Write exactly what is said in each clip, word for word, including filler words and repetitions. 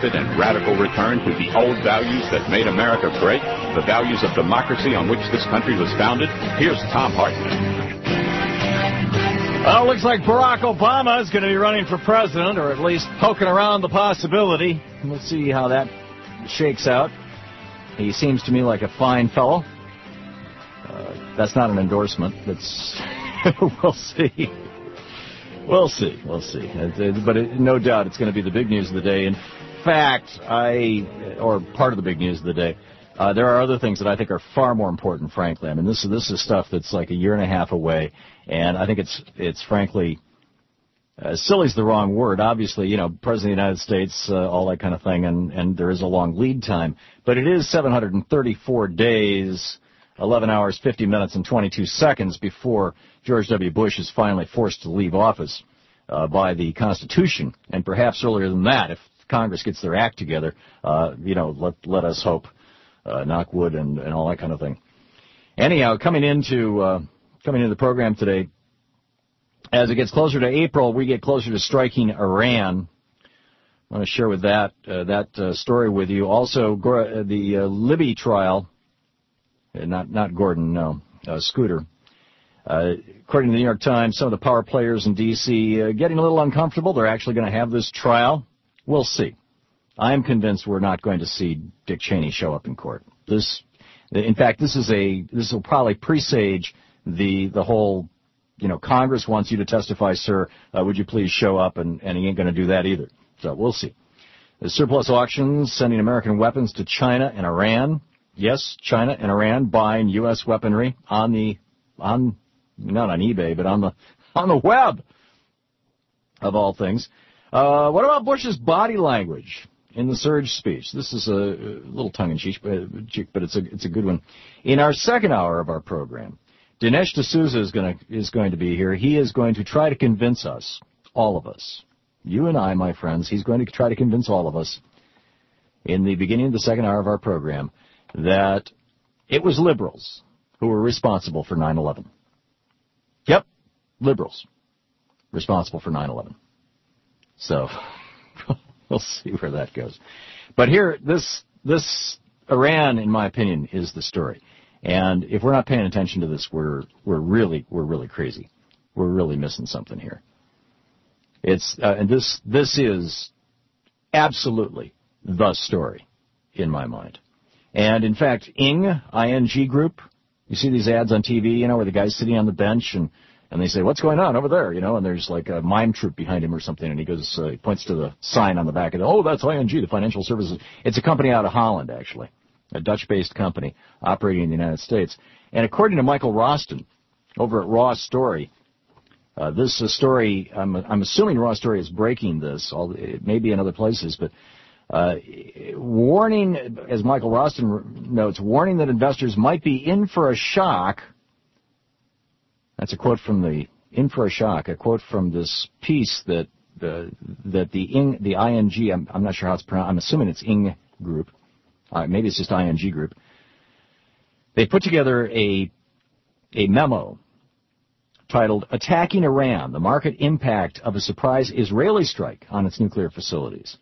rapid and radical return to the old values that made America great, the values of democracy on which this country was founded? Here's Thom Hartmann. Well, it looks like Barack Obama is going to be running for president, or at least poking around the possibility. We'll see how that shakes out. He seems to me like a fine fellow. Uh, that's not an endorsement. That's we'll see. We'll see. We'll see. But it, no doubt it's going to be the big news of the day. In fact, I, or part of the big news of the day, uh, there are other things that I think are far more important, frankly. I mean, this is this is stuff that's like a year and a half away, and I think it's it's frankly, uh, silly is the wrong word. Obviously, you know, President of the United States, uh, all that kind of thing, and, and there is a long lead time. But it is seven hundred thirty-four days, eleven hours, fifty minutes, and twenty-two seconds before George W. Bush is finally forced to leave office uh, by the Constitution, and perhaps earlier than that, if Congress gets their act together. Uh, you know, let let us hope, uh, knock wood, and, and all that kind of thing. Anyhow, coming into uh, coming into the program today, as it gets closer to April, we get closer to striking Iran. I want to share with that uh, that uh, story with you. Also, uh, the uh, Libby trial. Not not Gordon, no, uh, Scooter. Uh, according to the New York Times, some of the power players in D C uh, getting a little uncomfortable. They're actually going to have this trial. We'll see. I am convinced we're not going to see Dick Cheney show up in court. This, in fact, this is a this will probably presage the the whole. You know, Congress wants you to testify, sir. Uh, would you please show up? And, and he ain't going to do that either. So we'll see. The surplus auctions sending American weapons to China and Iran. Yes, China and Iran buying U S weaponry on the on not on eBay, but on the on the web of all things. Uh, what about Bush's body language in the surge speech? This is a, a little tongue-in-cheek, but it's a it's a good one. In our second hour of our program, Dinesh D'Souza is going to is going to be here. He is going to try to convince us, all of us, you and I, my friends. He's going to try to convince all of us in the beginning of the second hour of our program that it was liberals who were responsible for nine eleven. Yep, liberals responsible for nine eleven. So we'll see where that goes. But here, this this Iran, in my opinion, is the story. And if we're not paying attention to this, we're we're really we're really crazy. We're really missing something here. It's uh, and this this is absolutely the story in my mind. And in fact, Ing I N G Group, you see these ads on T V, you know, where the guy's sitting on the bench and and they say, "What's going on over there?" You know, and there's like a mime troupe behind him or something, and he goes, uh, he points to the sign on the back and oh, that's I N G, the financial services. It's a company out of Holland, actually. A Dutch-based company operating in the United States. And according to Michael Roston over at Raw Story, uh, this uh, story, I'm, I'm assuming Raw Story is breaking this, although it may be in other places, but uh, warning, as Michael Roston notes, warning that investors might be in for a shock. That's a quote from the, in for a shock, a quote from this piece that uh, that the Ing, the I N G, I'm, I'm not sure how it's pronounced, I'm assuming it's Ing Group. Uh, maybe it's just I N G Group. They put together a a memo titled "Attacking Iran: The Market Impact of a Surprise Israeli Strike on Its Nuclear Facilities."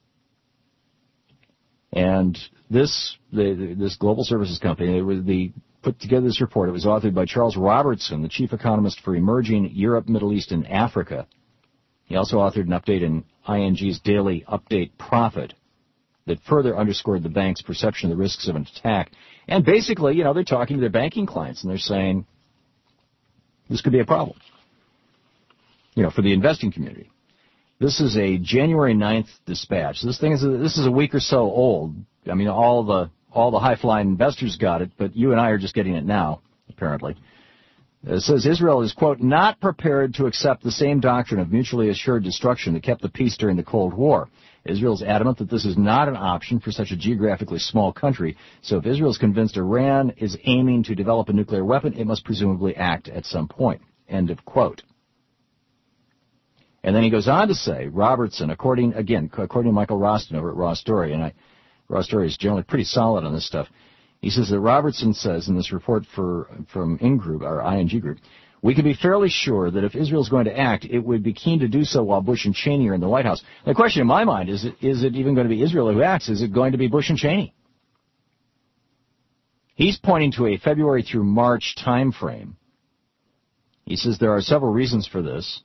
And this the, this global services company, they were the put together this report. It was authored by Charles Robertson, the chief economist for Emerging Europe, Middle East, and Africa. He also authored an update in I N G's Daily Update Profit that further underscored the bank's perception of the risks of an attack. And basically, you know, they're talking to their banking clients, and they're saying this could be a problem, you know, for the investing community. This is a January ninth dispatch. This thing is a, this is a week or so old. I mean, all the all the high-flying investors got it, but you and I are just getting it now, apparently. It says Israel is, quote, not prepared to accept the same doctrine of mutually assured destruction that kept the peace during the Cold War. Israel is adamant that this is not an option for such a geographically small country. So if Israel is convinced Iran is aiming to develop a nuclear weapon, it must presumably act at some point. End of quote. And then he goes on to say, Robertson, according, again, according to Michael Roston over at Raw Story, and I, Raw Story is generally pretty solid on this stuff. He says that Robertson says in this report for, from Ing Group, or I N G Group, We can be fairly sure that if Israel's going to act, it would be keen to do so while Bush and Cheney are in the White House. The question in my mind is, is it even going to be Israel who acts? Is it going to be Bush and Cheney? He's pointing to a February through March time frame. He says there are several reasons for this.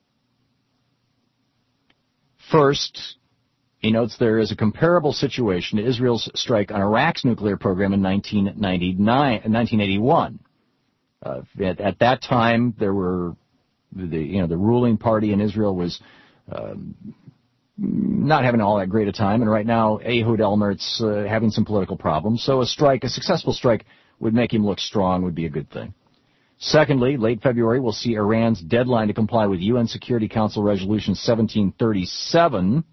First, he notes there is a comparable situation to Israel's strike on Iraq's nuclear program in nineteen ninety-nine, nineteen eighty-one. Uh, at, at that time, there were the you know the ruling party in Israel was um, not having all that great a time, and right now Ehud Olmert's uh, having some political problems. So a strike, a successful strike, would make him look strong, would be a good thing. Secondly, late February, we'll see Iran's deadline to comply with U N Security Council Resolution seventeen thirty-seven.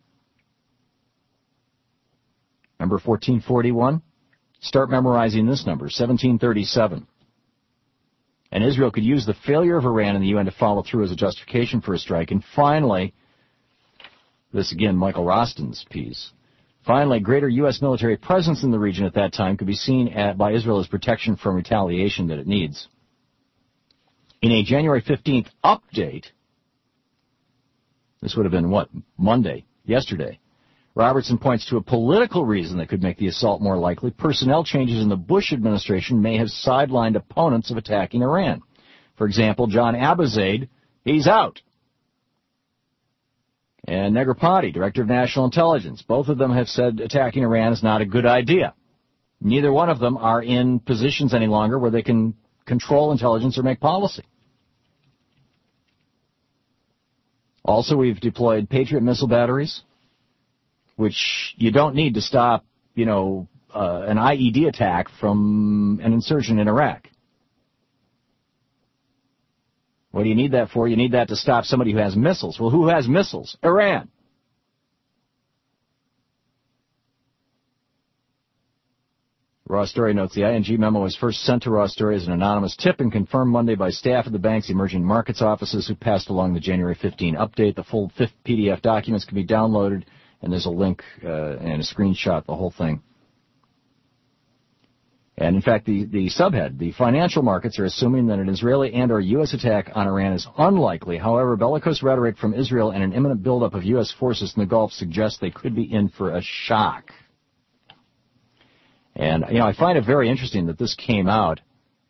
Number fourteen forty-one? Start memorizing this number, seventeen thirty-seven. And Israel could use the failure of Iran in the U N to follow through as a justification for a strike. And finally, this again, Michael Roston's piece, finally, greater U S military presence in the region at that time could be seen at, by Israel as protection from retaliation that it needs. In a January fifteenth update, this would have been, what, Monday, yesterday, Robertson points to a political reason that could make the assault more likely. Personnel changes in the Bush administration may have sidelined opponents of attacking Iran. For example, John Abizaid, he's out. And Negroponte, Director of National Intelligence, both of them have said attacking Iran is not a good idea. Neither one of them are in positions any longer where they can control intelligence or make policy. Also, we've deployed Patriot missile batteries, which you don't need to stop, you know, uh, an I E D attack from an insurgent in Iraq. What do you need that for? You need that to stop somebody who has missiles. Well, who has missiles? Iran. Raw Story notes the I N G memo was first sent to Raw Story as an anonymous tip and confirmed Monday by staff of the bank's emerging markets offices who passed along the January fifteenth update. The full P D F documents can be downloaded, and there's a link uh, and a screenshot, the whole thing. And in fact, the, the subhead, the financial markets are assuming that an Israeli and or U S attack on Iran is unlikely. However, bellicose rhetoric from Israel and an imminent buildup of U S forces in the Gulf suggests they could be in for a shock. And, you know, I find it very interesting that this came out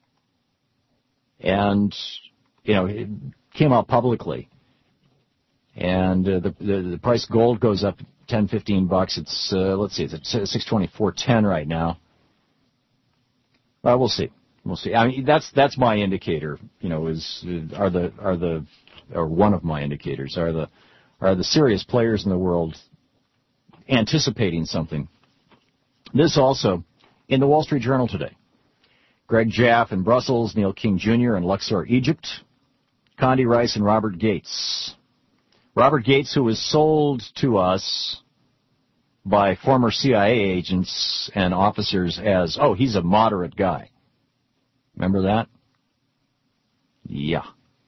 and, you know, it came out publicly. And uh, the, the the price of gold goes up ten, fifteen bucks. It's, uh, let's see, it's at six twenty-four ten right now. Well, we'll see. We'll see. I mean, that's that's my indicator. You know, is are the are the or one of my indicators are the are the serious players in the world anticipating something. This also in the Wall Street Journal today. Greg Jaff in Brussels, Neil King Junior in Luxor, Egypt, Condi Rice and Robert Gates. Robert Gates, who was sold to us by former C I A agents and officers as, oh, he's a moderate guy. Remember that? Yeah.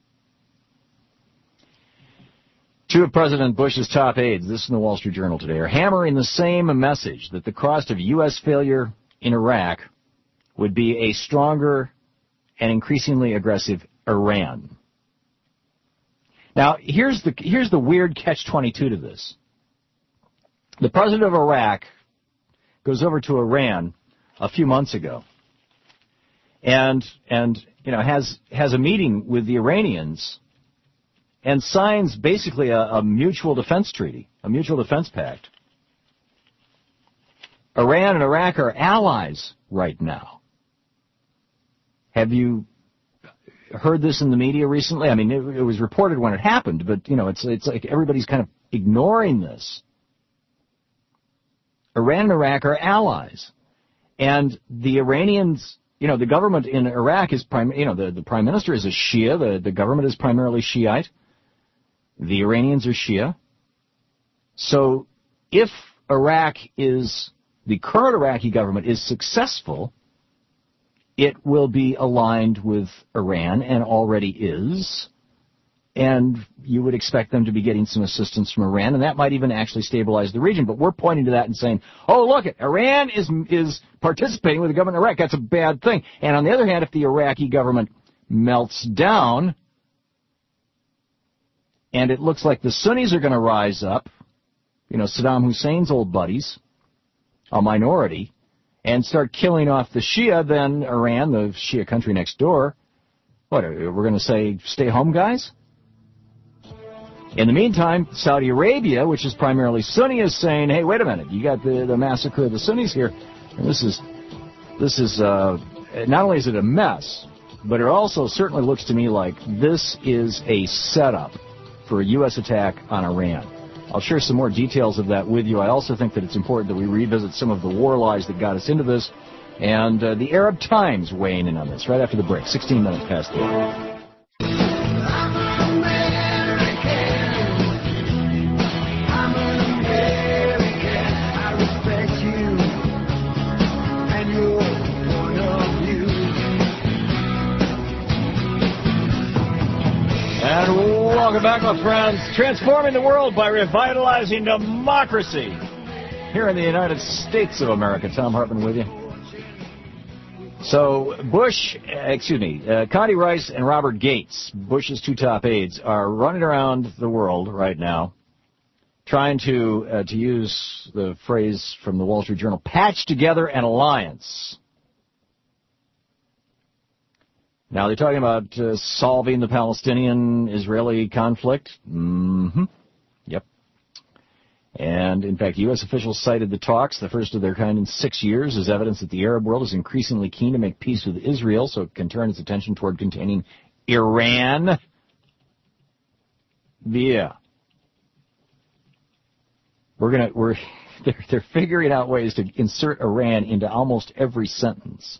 Two of President Bush's top aides, this is in the Wall Street Journal today, are hammering the same message that the cost of U S failure in Iraq would be a stronger and increasingly aggressive Iran. Now, here's the here's the weird catch twenty-two to this. The president of Iraq goes over to Iran a few months ago and and you know has has a meeting with the Iranians and signs basically a, a mutual defense treaty, a mutual defense pact. Iran and Iraq are allies right now. Have you heard this in the media recently? I mean, it, it was reported when it happened, but, you know, it's it's like everybody's kind of ignoring this. Iran and Iraq are allies. And the Iranians, you know, the government in Iraq is, prim- you know, the, the prime minister is a Shia. The, the government is primarily Shiite. The Iranians are Shia. So if Iraq is, the current Iraqi government is successful, it will be aligned with Iran and already is. And you would expect them to be getting some assistance from Iran, and that might even actually stabilize the region. But we're pointing to that and saying, oh, look, Iran is is participating with the government of Iraq. That's a bad thing. And on the other hand, if the Iraqi government melts down, and it looks like the Sunnis are going to rise up, you know, Saddam Hussein's old buddies, a minority, and start killing off the Shia, then Iran, the Shia country next door, what, we're going to say, stay home, guys? In the meantime, Saudi Arabia, which is primarily Sunni, is saying, hey, wait a minute, you got the, the massacre of the Sunnis here. And this is, this is, uh, not only is it a mess, but it also certainly looks to me like this is a setup for a U S attack on Iran. I'll share some more details of that with you. I also think that it's important that we revisit some of the war lies that got us into this, and uh, the Arab Times weighing in on this right after the break, sixteen minutes past the hour. And welcome back, my friends. Transforming the world by revitalizing democracy. Here in the United States of America. Tom Hartman with you. So Bush, excuse me, uh, Condoleezza Rice and Robert Gates, Bush's two top aides, are running around the world right now trying to, uh, to use the phrase from the Wall Street Journal, patch together an alliance. Now, they're talking about uh, solving the Palestinian-Israeli conflict. Mm-hmm. Yep. And, in fact, U S officials cited the talks, the first of their kind in six years, as evidence that the Arab world is increasingly keen to make peace with Israel, so it can turn its attention toward containing Iran. Yeah. We're gonna, we're, they're, they're figuring out ways to insert Iran into almost every sentence.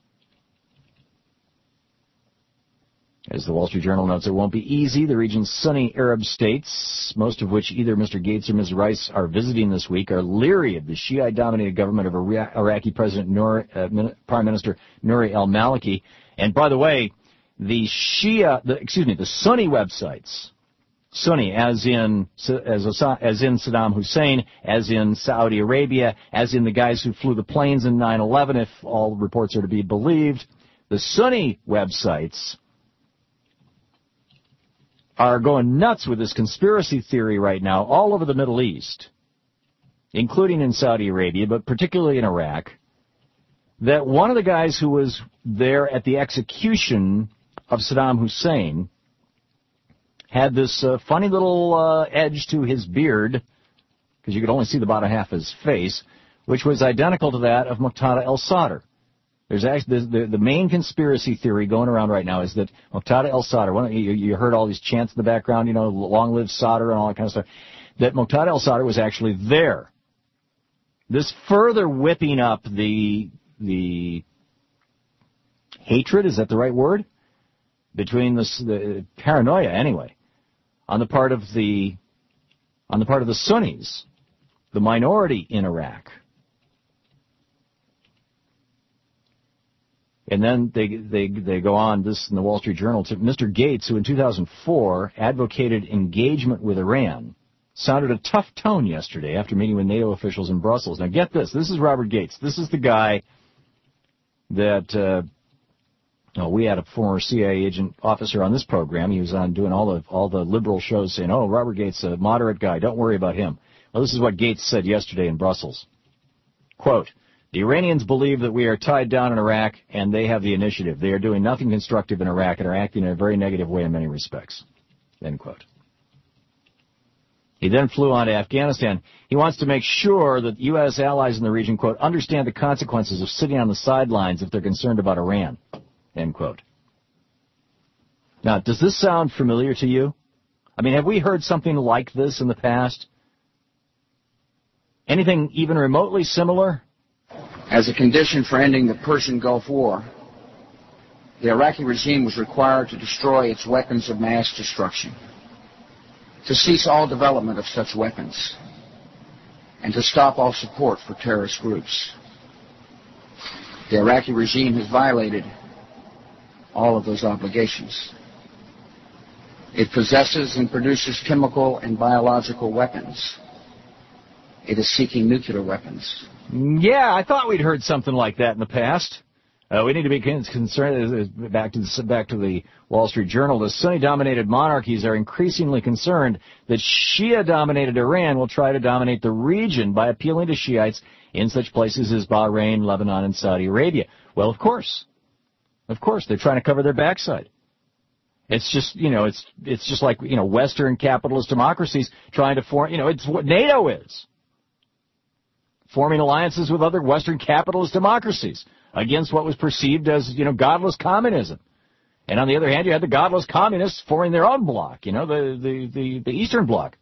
As the Wall Street Journal notes, it won't be easy. The region's Sunni Arab states, most of which either Mister Gates or Miz Rice are visiting this week, are leery of the Shiite-dominated government of Iraqi President Nur, uh, Prime Minister Nouri al-Maliki. And by the way, the Shia, the, excuse me, the Sunni websites, Sunni as in as, as in Saddam Hussein, as in Saudi Arabia, as in the guys who flew the planes in nine eleven, if all reports are to be believed, the Sunni websites are going nuts with this conspiracy theory right now all over the Middle East, including in Saudi Arabia, but particularly in Iraq, that one of the guys who was there at the execution of Saddam Hussein had this uh, funny little uh, edge to his beard, because you could only see the bottom half of his face, which was identical to that of Muqtada al-Sadr. There's actually the, the, the main conspiracy theory going around right now is that Muqtada al-Sadr, one, you, you heard all these chants in the background, you know, long live Sadr and all that kind of stuff, that Muqtada al-Sadr was actually there. This further whipping up the the hatred, is that the right word? Between the, the paranoia, anyway, on the part of the on the part of the Sunnis, the minority in Iraq. And then they they they go on, this in the Wall Street Journal, to Mister Gates, who in two thousand four advocated engagement with Iran, sounded a tough tone yesterday after meeting with NATO officials in Brussels. Now get this, this is Robert Gates. This is the guy that, uh, oh, we had a former C I A agent officer on this program. He was on doing all the, all the liberal shows saying, oh, Robert Gates, a moderate guy, don't worry about him. Well, this is what Gates said yesterday in Brussels. Quote, the Iranians believe that we are tied down in Iraq, and they have the initiative. They are doing nothing constructive in Iraq and are acting in a very negative way in many respects. End quote. He then flew on to Afghanistan. He wants to make sure that U S allies in the region, quote, understand the consequences of sitting on the sidelines if they're concerned about Iran, end quote. Now, does this sound familiar to you? I mean, have we heard something like this in the past? Anything even remotely similar? As a condition for ending the Persian Gulf War, the Iraqi regime was required to destroy its weapons of mass destruction, to cease all development of such weapons, and to stop all support for terrorist groups. The Iraqi regime has violated all of those obligations. It possesses and produces chemical and biological weapons. It is seeking nuclear weapons. Yeah, I thought we'd heard something like that in the past. Uh, we need to be concerned, back to, the, back to the Wall Street Journal, the Sunni-dominated monarchies are increasingly concerned that Shia-dominated Iran will try to dominate the region by appealing to Shiites in such places as Bahrain, Lebanon, and Saudi Arabia. Well, of course. Of course, they're trying to cover their backside. It's just, you know, it's it's just like, you know, Western capitalist democracies trying to form, you know, it's what NATO is. Forming alliances with other Western capitalist democracies against what was perceived as, you know, godless communism. And on the other hand, you had the godless communists forming their own bloc, you know, the, the, the, the Eastern Bloc.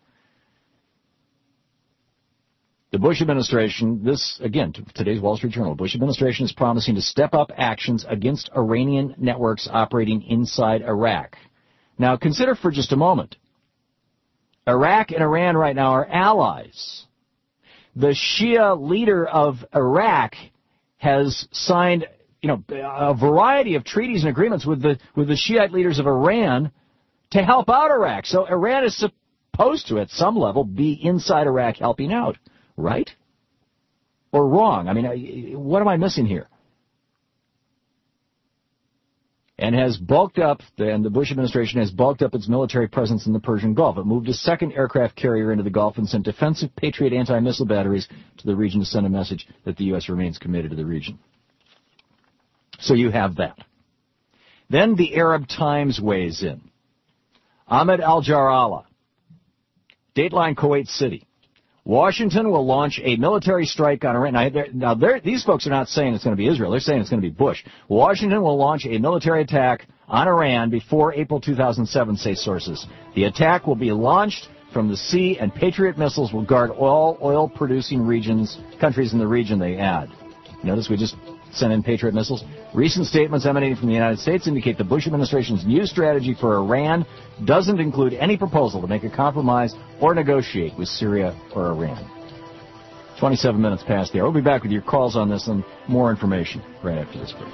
The Bush administration, this, again, today's Wall Street Journal, Bush administration is promising to step up actions against Iranian networks operating inside Iraq. Now, consider for just a moment. Iraq and Iran right now are allies. The Shia leader of Iraq has signed, you know, a variety of treaties and agreements with the with the Shiite leaders of Iran to help out Iraq. So Iran is supposed to, at some level, be inside Iraq helping out. Right? Or wrong? I mean, what am I missing here? And has bulked up, and the Bush administration has bulked up its military presence in the Persian Gulf. It moved a second aircraft carrier into the Gulf and sent defensive Patriot anti-missile batteries to the region to send a message that the U S remains committed to the region. So you have that. Then the Arab Times weighs in. Ahmed Al-Jarrah, Dateline, Kuwait City. Washington will launch a military strike on Iran. Now, they're, now they're, these folks are not saying it's going to be Israel. They're saying it's going to be Bush. Washington will launch a military attack on Iran before April two thousand seven, say sources. The attack will be launched from the sea, and Patriot missiles will guard all oil-producing regions, countries in the region, they add. Notice we just sent in Patriot missiles. Recent statements emanating from the United States indicate the Bush administration's new strategy for Iran doesn't include any proposal to make a compromise or negotiate with Syria or Iran. twenty-seven minutes past the hour. We'll be back with your calls on this and more information right after this break.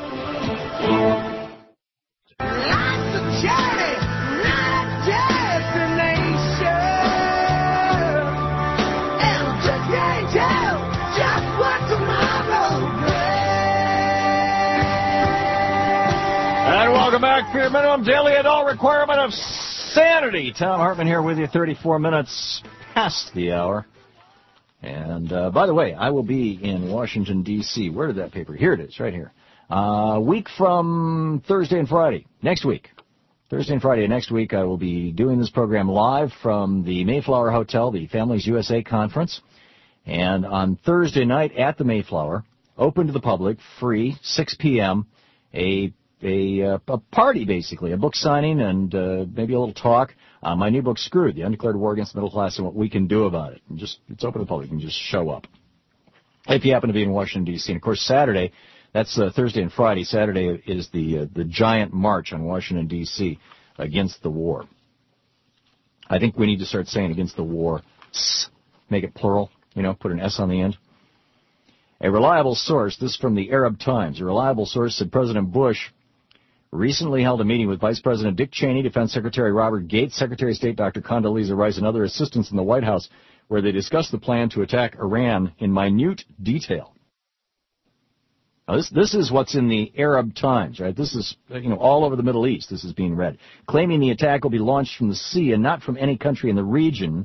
And welcome back for your minimum daily adult requirement of sanity. Tom Hartman here with you, thirty-four minutes past the hour. And, uh, by the way, I will be in Washington, D C Where did that paper? Here it is, right here. A uh, week from Thursday and Friday. Next week. Thursday and Friday next week, I will be doing this program live from the Mayflower Hotel, the Families U S A Conference. And on Thursday night at the Mayflower, open to the public, free, six p.m., a A, uh, a party, basically, a book signing and uh, maybe a little talk. Uh, my new book, Screwed, The Undeclared War Against the Middle Class and What We Can Do About It. And just it's open to the public. You can just show up. If you happen to be in Washington, D C And, of course, Saturday, that's uh, Thursday and Friday. Saturday is the uh, the giant march on Washington, D C against the war. I think we need to start saying against the war. Make it plural, you know, put an S on the end. A reliable source, this from the Arab Times, a reliable source said President Bush recently held a meeting with Vice President Dick Cheney, Defense Secretary Robert Gates, Secretary of State Doctor Condoleezza Rice, and other assistants in the White House, where they discussed the plan to attack Iran in minute detail. Now, this, this is what's in the Arab Times, right? This is, you know, all over the Middle East, this is being read. Claiming the attack will be launched from the sea and not from any country in the region.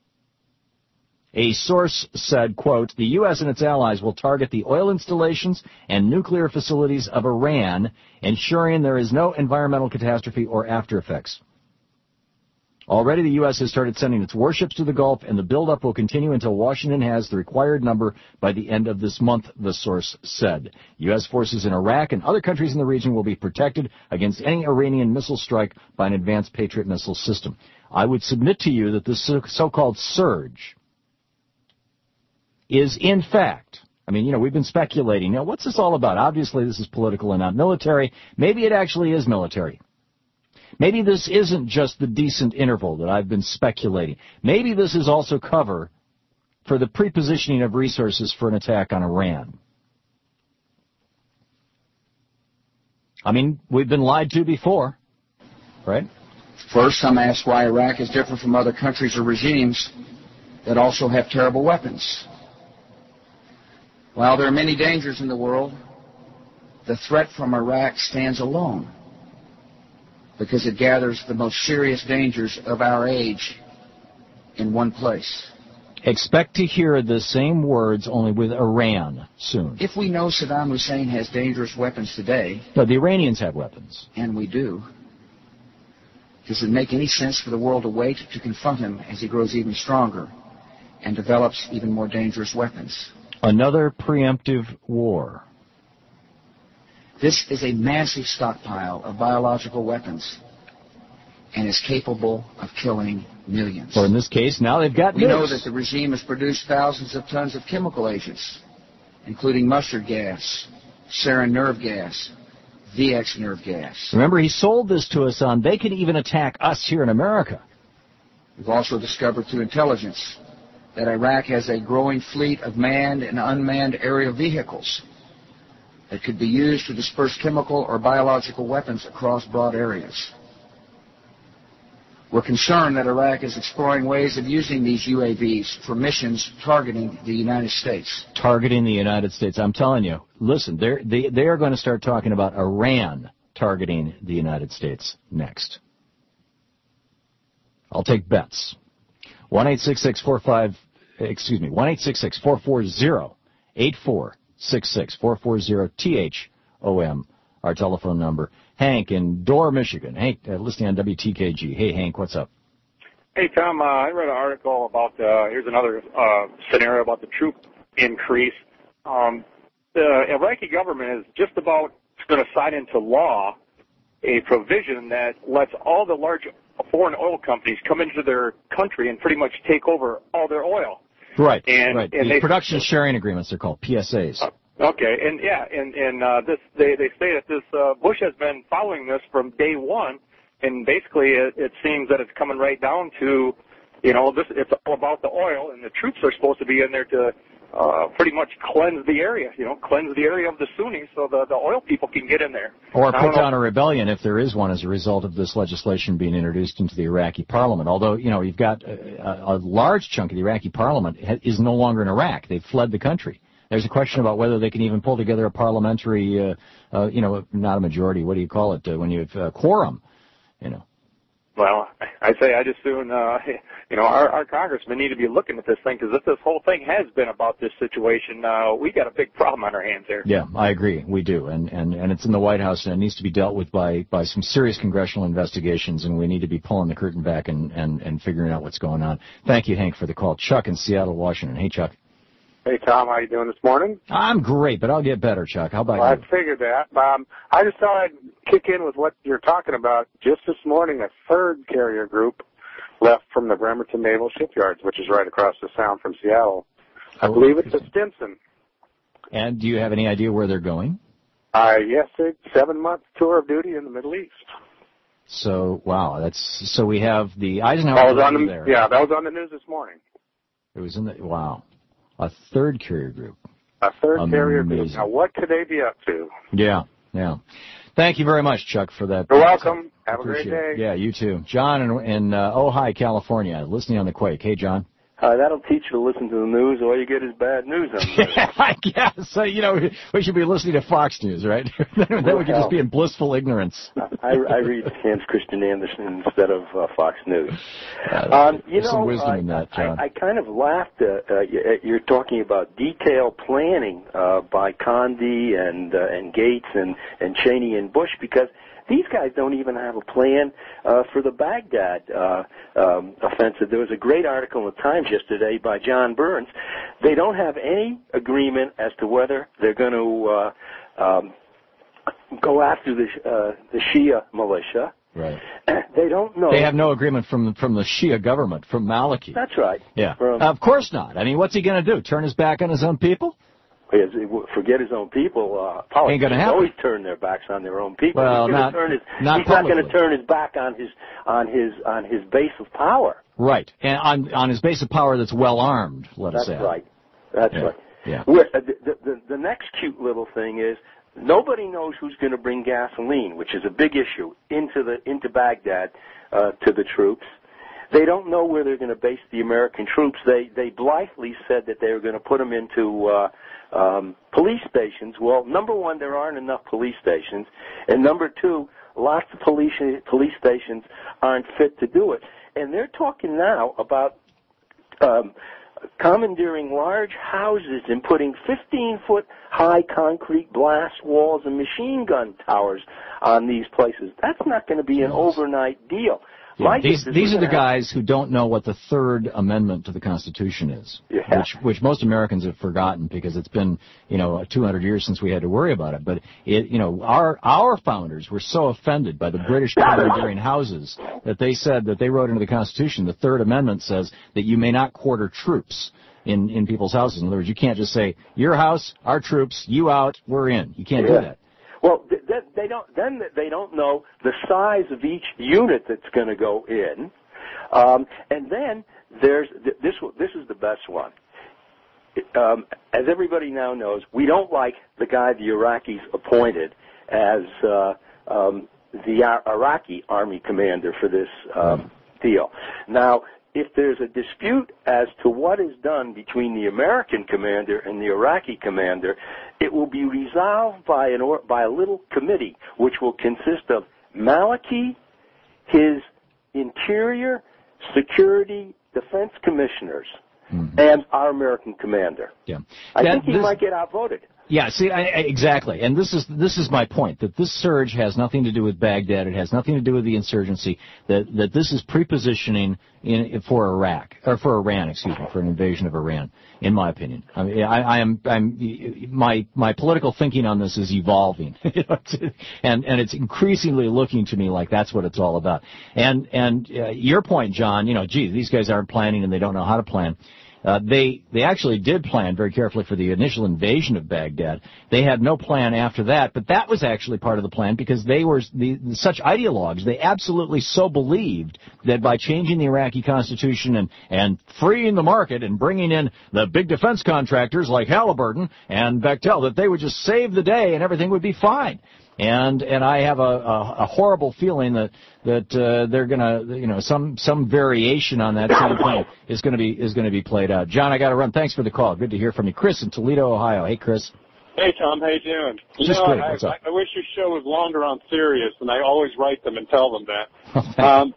A source said, quote, the U S and its allies will target the oil installations and nuclear facilities of Iran, ensuring there is no environmental catastrophe or after effects. Already the U S has started sending its warships to the Gulf, and the buildup will continue until Washington has the required number by the end of this month, the source said. U S forces in Iraq and other countries in the region will be protected against any Iranian missile strike by an advanced Patriot missile system. I would submit to you that this so-called surge is in fact, I mean, you know, we've been speculating, you know, what's this all about? Obviously this is political and not military. Maybe it actually is military. Maybe this isn't just the decent interval that I've been speculating. Maybe this is also cover for the prepositioning of resources for an attack on Iran. I mean, we've been lied to before, right? First, some ask why Iraq is different from other countries or regimes that also have terrible weapons. While there are many dangers in the world, the threat from Iraq stands alone because it gathers the most serious dangers of our age in one place. Expect to hear the same words, only with Iran soon. If we know Saddam Hussein has dangerous weapons today... No, the Iranians have weapons. And we do. Does it make any sense for the world to wait to confront him as he grows even stronger and develops even more dangerous weapons? Another preemptive war. This is a massive stockpile of biological weapons and is capable of killing millions. Or in this case, now they've got We nukes. know that the regime has produced thousands of tons of chemical agents, including mustard gas, sarin nerve gas, V X nerve gas. Remember, he sold this to us on, they can even attack us here in America. We've also discovered through intelligence that Iraq has a growing fleet of manned and unmanned aerial vehicles that could be used to disperse chemical or biological weapons across broad areas. We're concerned that Iraq is exploring ways of using these U A Vs for missions targeting the United States. Targeting the United States. I'm telling you, listen, they're, they they are going to start talking about Iran targeting the United States next. I'll take bets. one eight six six four five, excuse me, one eight six six four four zero eight four six six, four four zero T H O M, our telephone number. Hank in Dorr, Michigan. Hank, uh, listening on W T K G. Hey, Hank, what's up? Hey, Tom, uh, I read an article about, uh, here's another uh, scenario about the troop increase. Um, the Iraqi government is just about going to sign into law a provision that lets all the large foreign oil companies come into their country and pretty much take over all their oil. Right, and, right. And the they, production sharing agreements, they're called P S As. Uh, Okay, and yeah, and and uh, this they they say that this uh, Bush has been following this from day one, and basically it, it seems that it's coming right down to, you know, this it's all about the oil, and the troops are supposed to be in there to uh, pretty much cleanse the area, you know, cleanse the area of the Sunnis so the the oil people can get in there. Or put down a rebellion if there is one as a result of this legislation being introduced into the Iraqi parliament. Although, you know, you've got a, a large chunk of the Iraqi parliament is no longer in Iraq. They've fled the country. There's a question about whether they can even pull together a parliamentary, uh, uh, you know, not a majority, what do you call it, uh, when you have uh, quorum, you know. Well, I say I just soon, uh, you know, our, our congressmen need to be looking at this thing, because if this whole thing has been about this situation, uh, we got a big problem on our hands here. Yeah, I agree. We do. And, and, and it's in the White House, and it needs to be dealt with by, by some serious congressional investigations, and we need to be pulling the curtain back and, and, and figuring out what's going on. Thank you, Hank, for the call. Chuck in Seattle, Washington. Hey, Chuck. Hey, Tom, how you doing this morning? I'm great, but I'll get better, Chuck. How about well, you? I figured that. Um, I just thought I'd kick in with what you're talking about. Just this morning, a third carrier group left from the Bremerton Naval Shipyards, which is right across the sound from Seattle. I oh, believe it's a Stinson. And do you have any idea where they're going? Uh, yes, a seven-month tour of duty in the Middle East. So, wow, that's so we have the Eisenhower that was on the, there. Yeah, that was on the news this morning. It was in the, wow. A third carrier group. A third Amazing. carrier group. Now, what could they be up to? Yeah, yeah. Thank you very much, Chuck, for that. You're welcome. Have Appreciate a great day. It. Yeah, you too. John in, in uh, Ojai, California, listening on the Quake. Hey, John. Uh, that'll teach you to listen to the news. All you get is bad news on the news. I guess. So, you know, we should be listening to Fox News, right? then well, we could just be in blissful ignorance. I, I read Hans Christian Andersen instead of uh, Fox News. Uh, um, you know, some wisdom I, in that, John. I, I kind of laughed at, uh, you're talking about detailed planning uh, by Condi and uh, and Gates and, and Cheney and Bush, because these guys don't even have a plan uh, for the Baghdad uh, um, offensive. There was a great article in the Times yesterday by John Burns. They don't have any agreement as to whether they're going to uh, um, go after the uh, the Shia militia. Right. They don't know. They have no agreement from from the Shia government, from Maliki. That's right. Yeah. From, of course not. I mean, what's he going to do? Turn his back on his own people? Forget his own people. Uh, politicians always turn their backs on their own people. Well, he's not, turn his, not He's publicly. not going to turn his back on his on his on his base of power. Right, and on on his base of power that's well armed. Let that's us say. That's right. That's yeah. right. Yeah. Where, uh, the, the the next cute little thing is nobody knows who's going to bring gasoline, which is a big issue into the into Baghdad uh, to the troops. They don't know where they're going to base the American troops. They they blithely said that they were going to put them into uh, um, police stations. Well, number one, there aren't enough police stations, and number two, lots of police police stations aren't fit to do it. And they're talking now about um, commandeering large houses and putting fifteen-foot high concrete blast walls and machine gun towers on these places. That's not going to be an overnight deal. Yeah, these these are the guys who don't know what the Third Amendment to the Constitution is, yeah. which which most Americans have forgotten because it's been, you know, two hundred years since we had to worry about it. But it, you know, our our founders were so offended by the British commandeering houses that they said that they wrote into the Constitution the Third Amendment says that you may not quarter troops in in people's houses. In other words, you can't just say your house, our troops, you out, we're in. You can't yeah. do that. Well, th- th- they don't. Then they don't know the size of each unit that's going to go in, um, and then there's th- this. This is the best one. Um, as everybody now knows, we don't like the guy the Iraqis appointed as uh, um, the Ar- Iraqi army commander for this um, deal. Now, if there's a dispute as to what is done between the American commander and the Iraqi commander, it will be resolved by an or, by a little committee, which will consist of Maliki, his interior, security, defense commissioners, mm-hmm. and our American commander. Yeah, I that, think he this... might get outvoted. Yeah, see, I, I, exactly, and this is this is my point, that this surge has nothing to do with Baghdad, it has nothing to do with the insurgency, that that this is prepositioning in, for Iraq, or for Iran, excuse me, for an invasion of Iran, in my opinion. I mean, I, I am, I'm, my my political thinking on this is evolving, and and it's increasingly looking to me like that's what it's all about. And and uh, your point, John, you know, gee, these guys aren't planning and they don't know how to plan. Uh, they they actually did plan very carefully for the initial invasion of Baghdad. They had no plan after that, but that was actually part of the plan because they were the, the, such ideologues. They absolutely so believed that by changing the Iraqi constitution and, and freeing the market and bringing in the big defense contractors like Halliburton and Bechtel, that they would just save the day and everything would be fine. And and I have a, a, a horrible feeling that that uh, they're gonna, you know, some some variation on that same thing is gonna be is gonna be played out. John, I got to run. Thanks for the call. Good to hear from you, Chris in Toledo, Ohio. Hey, Chris. Hey, Tom. How you doing? You Just know, great. I, What's up? I, I wish your show was longer on Sirius, and I always write them and tell them that. um,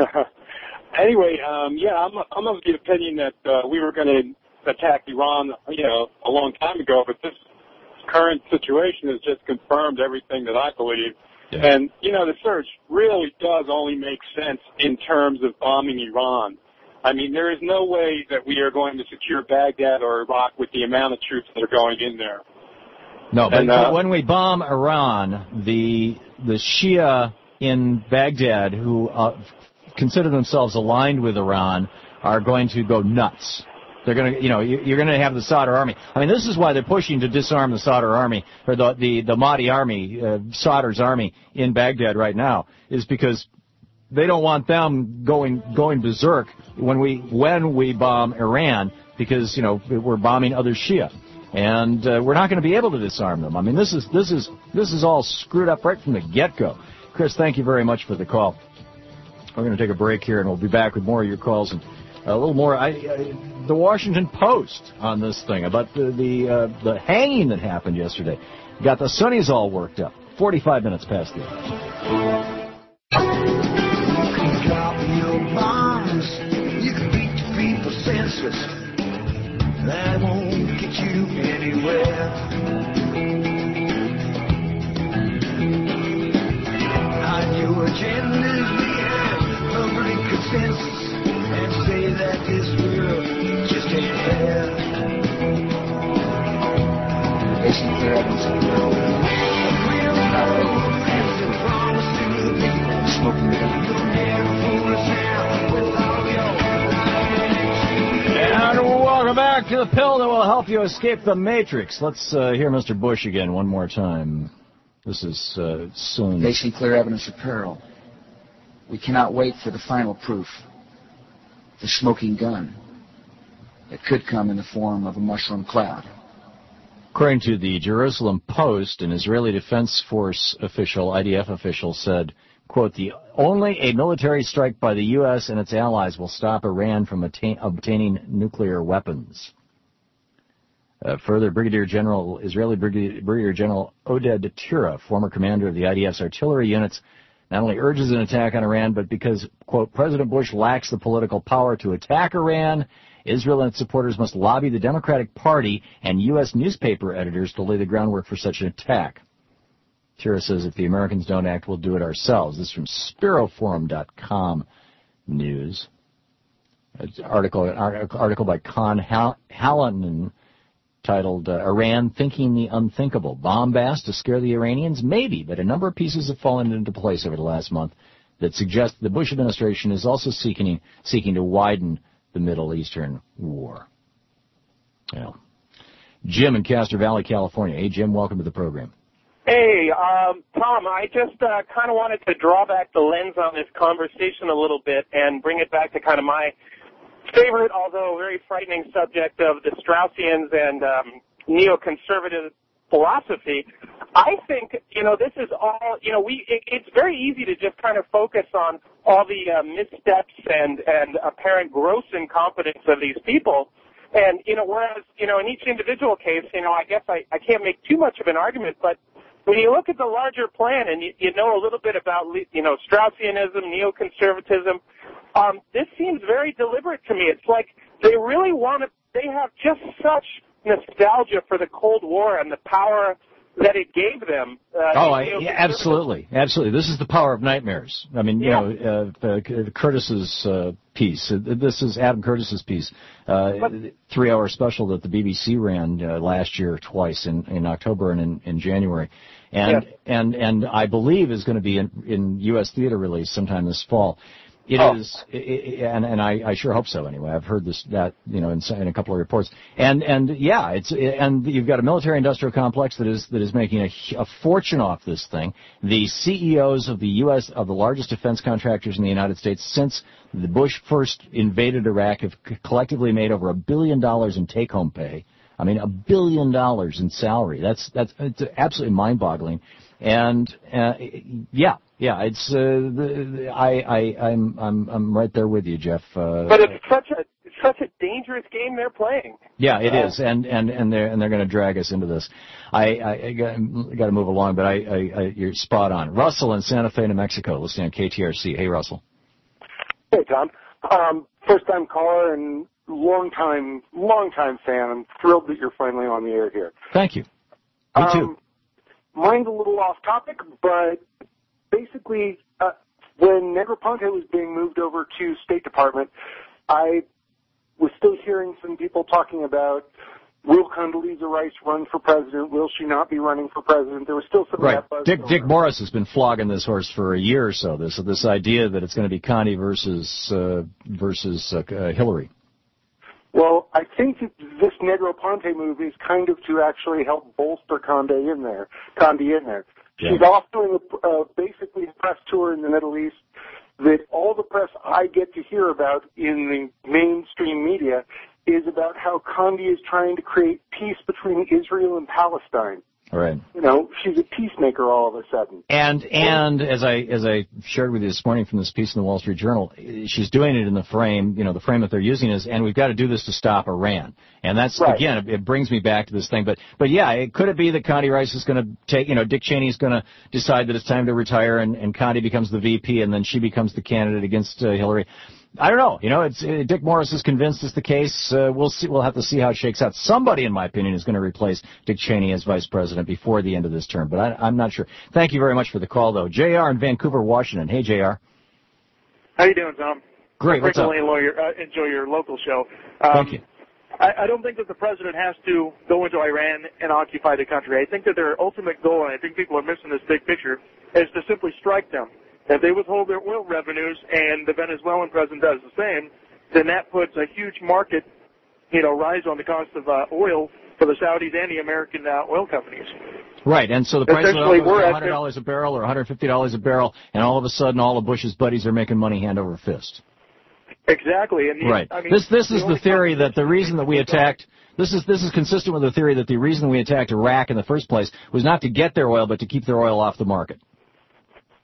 anyway, um, yeah, I'm I'm of the opinion that uh, we were going to attack Iran, you know, a long time ago, but this current situation has just confirmed everything that I believe. Yeah. And, you know, the surge really does only make sense in terms of bombing Iran. I mean, there is no way that we are going to secure Baghdad or Iraq with the amount of troops that are going in there. No, but, and, uh, but when we bomb Iran, the the Shia in Baghdad who uh, consider themselves aligned with Iran are going to go nuts. They're going to, you know, you're going to have the Sadr army. I mean, this is why they're pushing to disarm the Sadr army, or the the, the Mahdi army, uh, Sadr's army in Baghdad right now, is because they don't want them going going berserk when we when we bomb Iran, because, you know, we're bombing other Shia, and uh, we're not going to be able to disarm them. I mean, this is this is this is all screwed up right from the get-go. Chris, thank you very much for the call. We're going to take a break here, and we'll be back with more of your calls and a little more. I, I, the Washington Post on this thing about the the, uh, the hanging that happened yesterday. Got the Sunnies all worked up. forty-five minutes past the hour. You can drop your bombs. You can beat the people senseless. That won't get you anywhere. Hide your agendas behind public consensus and say that this world just ain't fair. Basically, clear evidence of the world. We'll know and promise to the people. Smoking gun. You'll never fool us now with all your And welcome back to the pill that will help you escape the Matrix. Let's uh, hear Mister Bush again one more time. This is uh, soon. Facing clear evidence of peril. We cannot wait for the final proof. The smoking gun that could come in the form of a mushroom cloud. According to the Jerusalem Post, an Israeli Defense Force official, I D F official, said, quote, the only a military strike by the U S and its allies will stop Iran from attain, obtaining nuclear weapons. Uh, further, Brigadier General, Israeli Brigadier, Brigadier General Oded Tura, former commander of the I D F's artillery units, not only urges an attack on Iran, but because, quote, President Bush lacks the political power to attack Iran, Israel and its supporters must lobby the Democratic Party and U S newspaper editors to lay the groundwork for such an attack. Tura says if the Americans don't act, we'll do it ourselves. This is from Spiroforum dot com news. An article, an article by Con Hallinan titled, uh, Iran Thinking the Unthinkable. Bombast to scare the Iranians? Maybe, but a number of pieces have fallen into place over the last month that suggest the Bush administration is also seeking seeking to widen the Middle Eastern war. Yeah. Jim in Castro Valley, California. Hey, Jim, welcome to the program. Hey, um, Tom, I just uh, kind of wanted to draw back the lens on this conversation a little bit and bring it back to kind of my favorite, although very frightening subject of the Straussians and um, neoconservative philosophy. I think, you know, this is all, you know, we, it, it's very easy to just kind of focus on all the uh, missteps and, and apparent gross incompetence of these people. And, you know, whereas, you know, in each individual case, you know, I guess I, I can't make too much of an argument, but when you look at the larger plan and you, you know a little bit about, you know, Straussianism, neoconservatism, um, this seems very deliberate to me. It's like they really want to, they have just such nostalgia for the Cold War and the power that it gave them. Uh, oh, I, yeah, absolutely, absolutely. This is the power of nightmares. I mean, you yeah. know, uh, uh, Curtis's uh, piece. Uh, this is Adam Curtis's piece, uh, three-hour special that the B B C ran uh, last year twice in, in October and in, in January, and yeah. and and I believe is going to be in, in U S theater release sometime this fall. It oh. is, it, and and I, I sure hope so. Anyway, I've heard this that you know in, in a couple of reports, and and yeah, it's and you've got a military-industrial complex that is that is making a, a fortune off this thing. The C E Os of the U S of the largest defense contractors in the United States since the Bush first invaded Iraq have collectively made over a billion dollars in take-home pay. I mean, a billion dollars in salary. That's that's it's absolutely mind-boggling. And uh, yeah, yeah, it's uh, the, the, I I I'm I'm I'm right there with you, Jeff. Uh, but it's such a it's such a dangerous game they're playing. Yeah, it uh, is, and and and they're and they're going to drag us into this. I I, I got to move along, but I, I, I you're spot on. Russell in Santa Fe, New Mexico, listening on K T R C. Hey, Russell. Hey, Tom. Um, first time caller and long time long time fan. I'm thrilled that you're finally on the air here. Thank you. Me too. Um, Mine's a little off topic, but basically, uh, when Negroponte was being moved over to State Department, I was still hearing some people talking about, will Condoleezza Rice run for president? Will she not be running for president? There was still some right. of that buzz. Dick, Dick Morris has been flogging this horse for a year or so. This this idea that it's going to be Condi versus uh, versus uh, uh, Hillary. Well, I think that this Negroponte move is kind of to actually help bolster Condi in there. Condi in there. Yeah. She's off doing a, uh, basically a press tour in the Middle East that all the press I get to hear about in the mainstream media is about how Condi is trying to create peace between Israel and Palestine. Right. You know, she's a peacemaker all of a sudden. And and as I as I shared with you this morning from this piece in the Wall Street Journal, she's doing it in the frame, you know, the frame that they're using is, and we've got to do this to stop Iran. And that's, right. again, it, it brings me back to this thing. But, but yeah, it, could it be that Condi Rice is going to take, you know, Dick Cheney's going to decide that it's time to retire and, and Condi becomes the V P and then she becomes the candidate against uh, Hillary? I don't know. You know, it's uh, Dick Morris is convinced it's the case. Uh, we'll see. We'll have to see how it shakes out. Somebody, in my opinion, is going to replace Dick Cheney as vice president before the end of this term, but I, I'm not sure. Thank you very much for the call, though. J R in Vancouver, Washington. Hey, J R. How you doing, Tom? Great. What's up? I frequently enjoy your, uh, enjoy your local show. Um, Thank you. I, I don't think that the president has to go into Iran and occupy the country. I think that their ultimate goal, and I think people are missing this big picture, is to simply strike them. If they withhold their oil revenues and the Venezuelan president does the same, then that puts a huge market, you know, rise on the cost of uh, oil for the Saudis and the American uh, oil companies. Right, and so the price of oil is one hundred dollars a barrel or one hundred fifty dollars a barrel, and all of a sudden all of Bush's buddies are making money hand over fist. Exactly. And the, right. I mean, this this is the, the theory that the reason that we attacked this is this is consistent with the theory that the reason we attacked Iraq in the first place was not to get their oil, but to keep their oil off the market.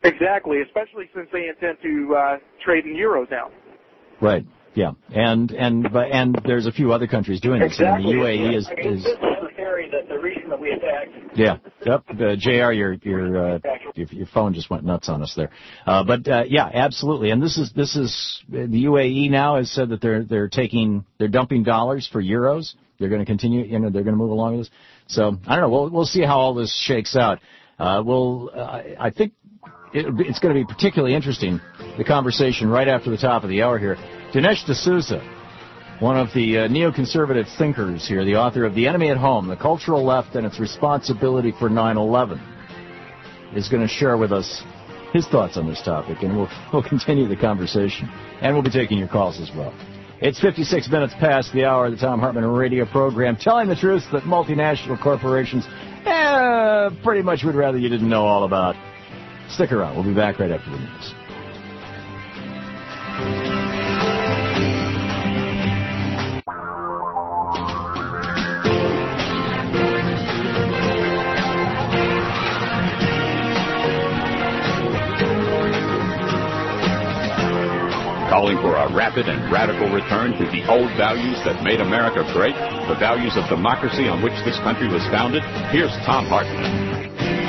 Exactly, especially since they intend to uh, trade in euros now. Right. Yeah. And and but and there's a few other countries doing this. Exactly. And the U A E is. I mean, is this is the theory that the reason that we attacked. Yeah. Yep. Uh, J R, your your, uh, your your phone just went nuts on us there. Uh, but uh, yeah, absolutely. And this is this is the U A E now has said that they're they're taking they're dumping dollars for euros. They're going to continue. You know, they're going to move along with this. So I don't know. We'll we'll see how all this shakes out. Uh, we'll uh, I think it, it's going to be particularly interesting, the conversation right after the top of the hour here. Dinesh D'Souza, one of the uh, neoconservative thinkers here, the author of The Enemy at Home, The Cultural Left and Its Responsibility for nine eleven, is going to share with us his thoughts on this topic, and we'll, we'll continue the conversation. And we'll be taking your calls as well. It's fifty-six minutes past the hour of the Thom Hartmann radio program, telling the truth that multinational corporations eh, pretty much would rather you didn't know all about. Stick around. We'll be back right after the news. Calling for a rapid and radical return to the old values that made America great, the values of democracy on which this country was founded. Here's Thom Hartmann.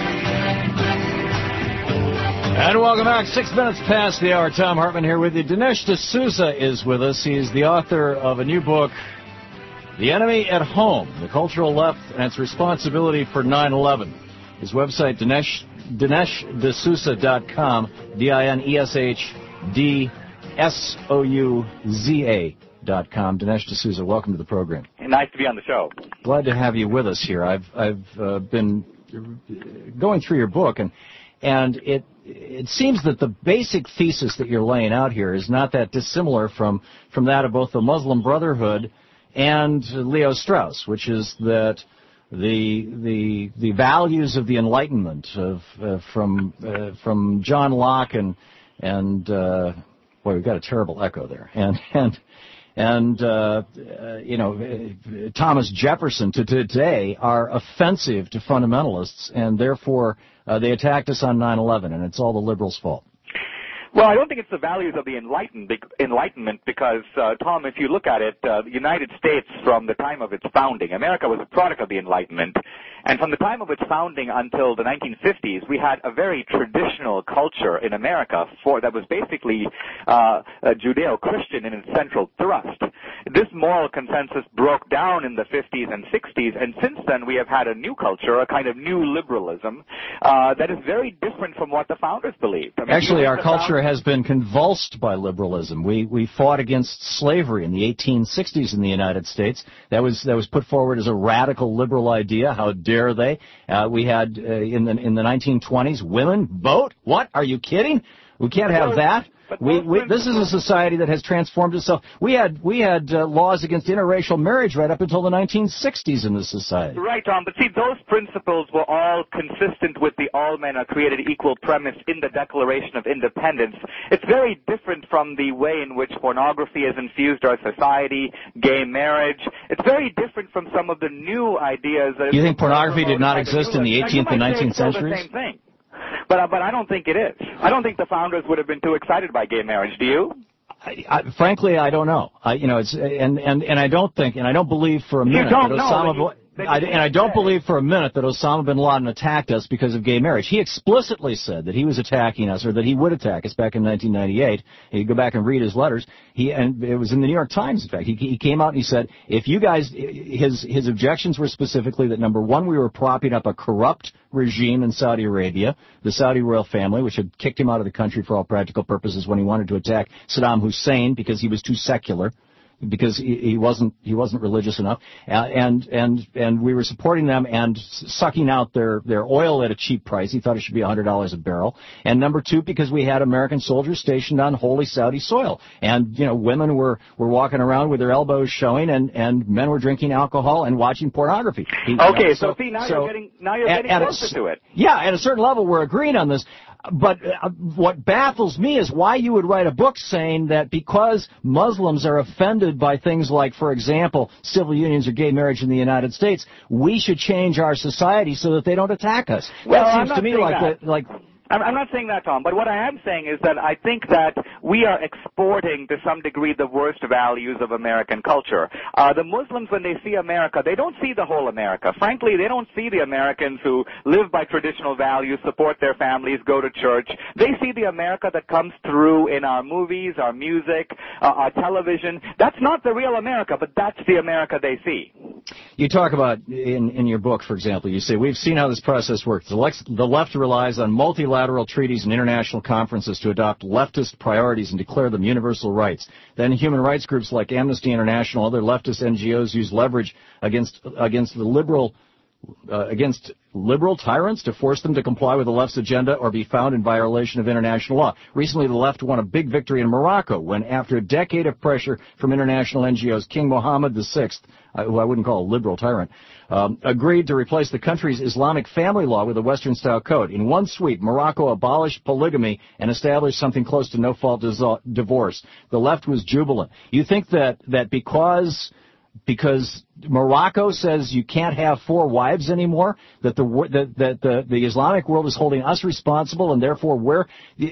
And welcome back. Six minutes past the hour. Thom Hartmann here with you. Dinesh D'Souza is with us. He's the author of a new book, The Enemy at Home, The Cultural Left and Its Responsibility for nine eleven. His website, Dinesh, Dinesh D'Souza dot com, D I N E S H D S O U Z A dot com. Dinesh D'Souza, welcome to the program. Nice to be on the show. Glad to have you with us here. I've I've uh, been going through your book, and and it it seems that the basic thesis that you're laying out here is not that dissimilar from from that of both the Muslim Brotherhood and Leo Strauss, which is that the the the values of the Enlightenment of uh, from uh, from John Locke and and uh, boy, we've got a terrible echo there. And and and uh, uh, you know, Thomas Jefferson to today are offensive to fundamentalists, and therefore uh, they attacked us on nine eleven, and it's all the liberals' fault. Well, I don't think it's the values of the enlightened, Enlightenment because, uh, Tom, if you look at it, uh, the United States from the time of its founding, America was a product of the Enlightenment, and from the time of its founding until the nineteen fifties, we had a very traditional culture in America for that was basically uh, Judeo-Christian in its central thrust. This moral consensus broke down in the fifties and sixties, and since then we have had a new culture, a kind of new liberalism, uh, that is very different from what the founders believed. I mean, Actually, our culture has been convulsed by liberalism. We we fought against slavery in the eighteen sixties in the United States. That was that was put forward as a radical liberal idea. How dare they? Uh, we had uh, in the in the nineteen twenties women vote. What? Are you kidding? We can't have that. We, we, this is a society that has transformed itself. We had we had uh, laws against interracial marriage right up until the nineteen sixties in this society. Right, Tom. But see, those principles were all consistent with the all men are created equal premise in the Declaration of Independence. It's very different from the way in which pornography has infused our society, gay marriage. It's very different from some of the new ideas. That you think pornography did not exist in the eighteenth and nineteenth centuries? The same thing. But, but I don't think it is. I don't think the founders would have been too excited by gay marriage. Do you? I, I, frankly, I don't know. I, you know, it's and, and and I don't think, and I don't believe for a minute that Osama. Know, I, and I don't believe for a minute that Osama bin Laden attacked us because of gay marriage. He explicitly said that he was attacking us, or that he would attack us back in nineteen ninety-eight. You go back and read his letters. He and it was in the New York Times. In fact, he, he came out and he said, if you guys, his his objections were specifically that number one, we were propping up a corrupt regime in Saudi Arabia, the Saudi royal family, which had kicked him out of the country for all practical purposes when he wanted to attack Saddam Hussein because he was too secular. Because he, he wasn't he wasn't religious enough, uh, and and and we were supporting them and sucking out their their oil at a cheap price. He thought it should be a hundred dollars a barrel. And number two, because we had American soldiers stationed on holy Saudi soil, and you know women were were walking around with their elbows showing, and and men were drinking alcohol and watching pornography. He, okay, you know, so, so see now so you're getting now you're at, getting at closer a, to it. Yeah, at a certain level, we're agreeing on this. But uh, what baffles me is why you would write a book saying that because Muslims are offended by things like, for example, civil unions or gay marriage in the United States, we should change our society so that they don't attack us. Well, that seems I'm not to me saying like that. the, like I'm, I'm not saying that, Tom, but what I am saying is that I think that we are exporting to some degree the worst values of American culture. Uh, the Muslims, when they see America, they don't see the whole America. Frankly, they don't see the Americans who live by traditional values, support their families, go to church. They see the America that comes through in our movies, our music, uh, our television. That's not the real America, but that's the America they see. You talk about, in, in your book, for example, you say, we've seen how this process works. The left, the left relies on multilateral treaties and international conferences to adopt leftist priorities and declare them universal rights. Then human rights groups like Amnesty International, other leftist N G Os use leverage against against the liberal uh, against liberal tyrants to force them to comply with the left's agenda or be found in violation of international law. Recently, the left won a big victory in Morocco when, after a decade of pressure from international N G Os, King Mohammed the sixth, uh, who I wouldn't call a liberal tyrant, um, agreed to replace the country's Islamic family law with a Western-style code. In one sweep, Morocco abolished polygamy and established something close to no-fault divorce. The left was jubilant. You think that, that because... because Morocco says you can't have four wives anymore, that the that, that the, the Islamic world is holding us responsible, and therefore we're,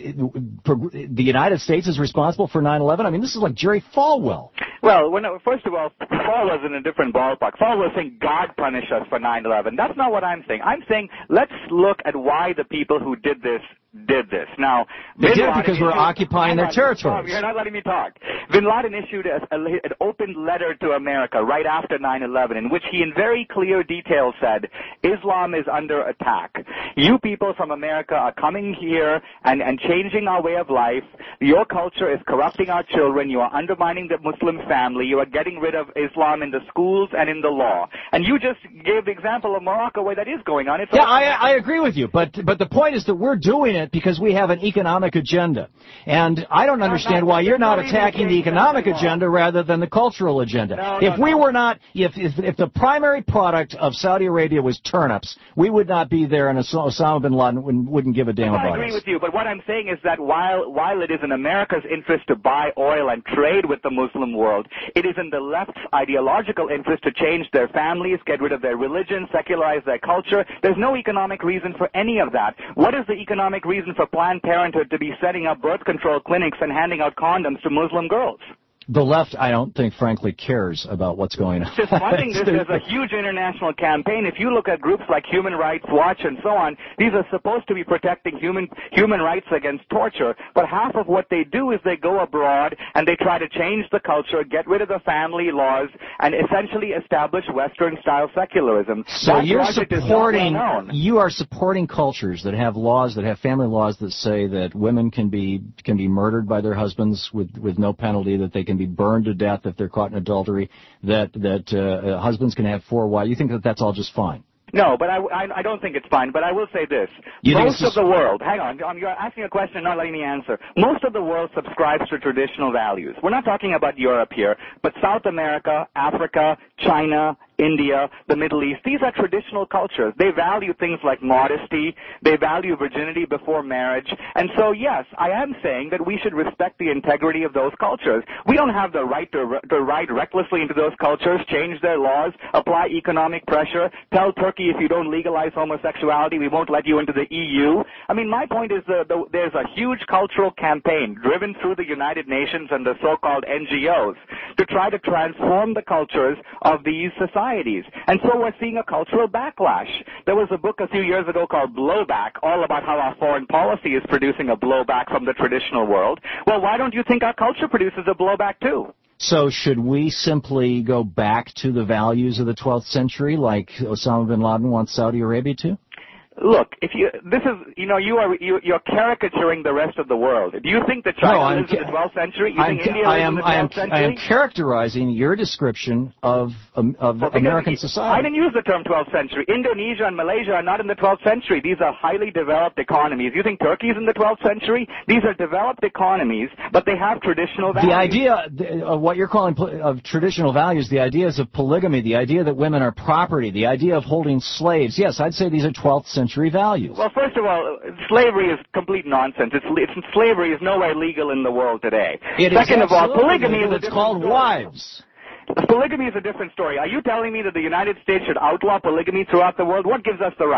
the, the United States is responsible for nine eleven? I mean, this is like Jerry Falwell. Well, when, first of all, Falwell's in a different ballpark. Falwell's saying God punish us for nine eleven. That's not what I'm saying. I'm saying let's look at why the people who did this did this. Now, they did it because we're occupying their territories. You're not letting me talk. Bin Laden issued a, a, an open letter to America right after nine eleven in which he in very clear detail said, Islam is under attack. You people from America are coming here and, and changing our way of life. Your culture is corrupting our children. You are undermining the Muslim family. You are getting rid of Islam in the schools and in the law. And you just gave the example of Morocco where that is going on. It's yeah, I, I agree with you. But, but the point is that we're doing it because we have an economic agenda. And I don't understand why you're not attacking the economic agenda rather than the cultural agenda. No, if no, we no. were not, if, if if the primary product of Saudi Arabia was turnips, we would not be there, and Osama bin Laden wouldn't, wouldn't give a damn about us. I agree with you, but what I'm saying is that while while it is in America's interest to buy oil and trade with the Muslim world, it is in the left's ideological interest to change their families, get rid of their religion, secularize their culture. There's no economic reason for any of that. What is the economic reason for Planned Parenthood to be setting up birth control clinics and handing out condoms to Muslim girls? The left, I don't think, frankly, cares about what's going on. Just funding this is a huge international campaign. If you look at groups like Human Rights Watch and so on, these are supposed to be protecting human human rights against torture, but half of what they do is they go abroad and they try to change the culture, get rid of the family laws, and essentially establish Western-style secularism. So that you're supporting, well you are supporting cultures that have laws, that have family laws that say that women can be can be murdered by their husbands with, with no penalty, that they can be burned to death if they're caught in adultery, that that uh, husbands can have four wives. You think that that's all just fine? No, but I, I, I don't think it's fine. But I will say this. You Most of the world, hang on, you're asking a question and not letting me answer. Most of the world subscribes to traditional values. We're not talking about Europe here, but South America, Africa, China, India, the Middle East, these are traditional cultures. They value things like modesty. They value virginity before marriage. And so, yes, I am saying that we should respect the integrity of those cultures. We don't have the right to, to ride recklessly into those cultures, change their laws, apply economic pressure, tell Turkey if you don't legalize homosexuality, we won't let you into the E U. I mean, my point is uh, the, there's a huge cultural campaign driven through the United Nations and the so-called N G Os to try to transform the cultures of these societies. And so we're seeing a cultural backlash. There was a book a few years ago called Blowback, all about how our foreign policy is producing a blowback from the traditional world. Well, why don't you think our culture produces a blowback too? So should we simply go back to the values of the twelfth century like Osama bin Laden wants Saudi Arabia to? Look, if you this is you know you are you, you're caricaturing the rest of the world. Do you think that China no, lives in the twelfth century? You I'm, think India I lives am, in the I am, twelfth century? I am characterizing your description of um, of well, American he, society. I didn't use the term twelfth century. Indonesia and Malaysia are not in the twelfth century. These are highly developed economies. You think Turkey is in the twelfth century? These are developed economies, but they have traditional values. The idea of what you're calling of traditional values, the ideas of polygamy, the idea that women are property, the idea of holding slaves. Yes, I'd say these are twelfth century values. Well, first of all, slavery is complete nonsense. It's, it's slavery is nowhere legal in the world today. It Second is of all, polygamy legal. is a It's called story. wives. Polygamy is a different story. Are you telling me that the United States should outlaw polygamy throughout the world? What gives us the right?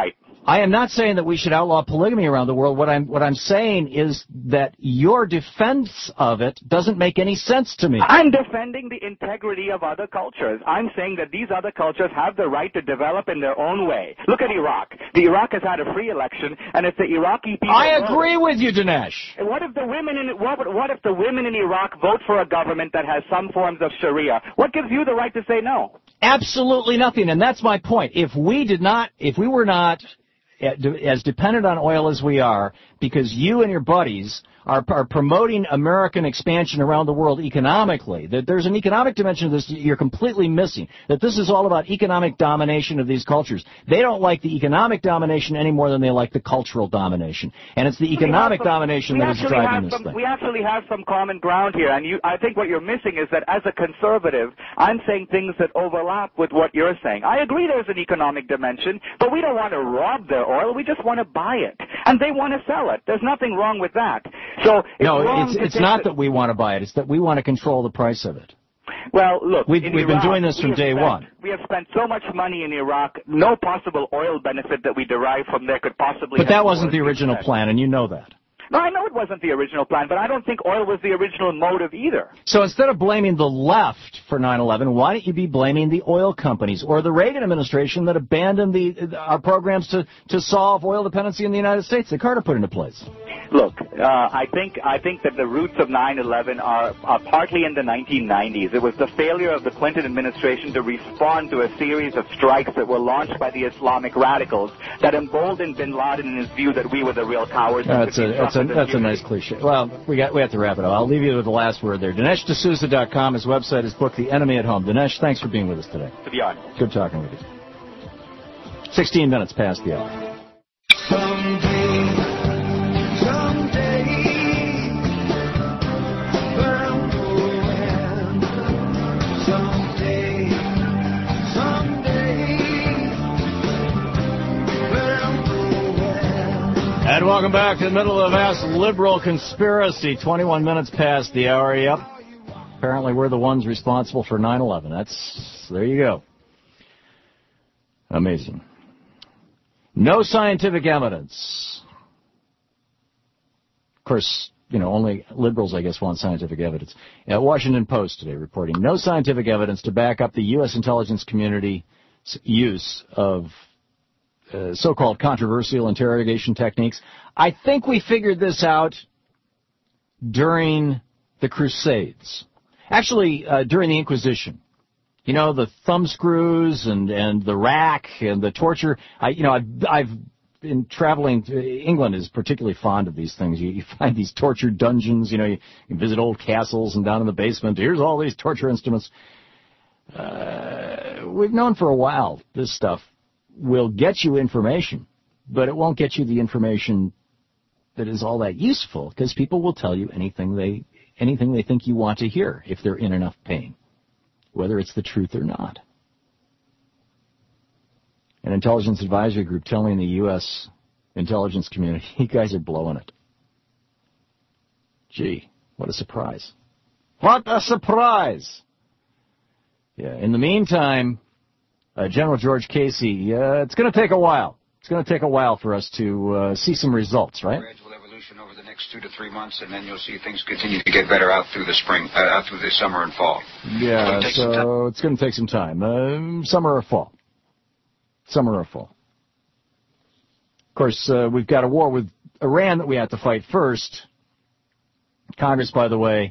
I am not saying that we should outlaw polygamy around the world. What I'm what I'm saying is that your defense of it doesn't make any sense to me. I'm defending the integrity of other cultures. I'm saying that these other cultures have the right to develop in their own way. Look at Iraq. The Iraq has had a free election, and if the Iraqi people... I agree with you, Dinesh. What if the women in what, what if the women in Iraq vote for a government that has some forms of Sharia? What gives you the right to say no? Absolutely nothing, and that's my point. If we did not, if we were not as dependent on oil as we are, because you and your buddies are, are promoting American expansion around the world economically, that there's an economic dimension of this you're completely missing, that this is all about economic domination of these cultures. They don't like the economic domination any more than they like the cultural domination. And it's the economic some, domination that is driving this some, thing. We actually have some common ground here, and you, I think what you're missing is that as a conservative, I'm saying things that overlap with what you're saying. I agree there's an economic dimension, but we don't want to rob their oil, we just want to buy it. And they want to sell it. There's nothing wrong with that. So it's no, wrong it's, to it's not that, that we want to buy it. It's that we want to control the price of it. Well, look, we've, in we've Iraq, been doing this from day spent, one. We have spent so much money in Iraq, no possible oil benefit that we derive from there could possibly... But that wasn't the original plan, and you know that. No, I know it wasn't the original plan, but I don't think oil was the original motive either. So instead of blaming the left for nine eleven, why don't you be blaming the oil companies or the Reagan administration that abandoned the our programs to, to solve oil dependency in the United States that Carter put into place? Look, uh, I think I think that the roots of nine eleven are, are partly in the nineteen nineties. It was the failure of the Clinton administration to respond to a series of strikes that were launched by the Islamic radicals that emboldened bin Laden in his view that we were the real cowards. Uh, that's a, that's a, that's a nice cliche. Well, we got we have to wrap it up. I'll leave you with the last word there. Dinesh D'Souza dot com. His website, his book, The Enemy at Home. Dinesh, thanks for being with us today. To be honest. Good talking with you. Sixteen minutes past the hour. Someday, someday, I'll go when. Someday, someday, I'll go when. And welcome back to the middle of Ask Liberal Conspiracy. twenty-one minutes past the hour. Yep. Apparently we're the ones responsible for nine eleven. That's, there you go. Amazing. No scientific evidence. Of course, you know, only liberals, I guess, want scientific evidence. Uh, Washington Post today reporting no scientific evidence to back up the U S intelligence community's use of uh, so-called controversial interrogation techniques. I think we figured this out during the Crusades. Actually, uh, during the Inquisition. You know, the thumb screws and, and the rack and the torture. I, you know, I've, I've been traveling to England is particularly fond of these things. You, you find these torture dungeons, you know, you, you visit old castles and down in the basement. Here's all these torture instruments. Uh, we've known for a while this stuff will get you information, but it won't get you the information that is all that useful because people will tell you anything they, anything they think you want to hear if they're in enough pain, whether it's the truth or not. An intelligence advisory group telling the U S intelligence community, you guys are blowing it. Gee, what a surprise. What a surprise! Yeah, in the meantime, uh, General George Casey, uh, it's going to take a while. It's going to take a while for us to uh, see some results, right? Gradual evolution over the next two to three months, and then you'll see things continue to get better out through the spring, uh, out through the summer and fall. Yeah, so it's going to take some time. Uh, summer or fall. Summer or fall. Of course, uh, we've got a war with Iran that we have to fight first. Congress, by the way,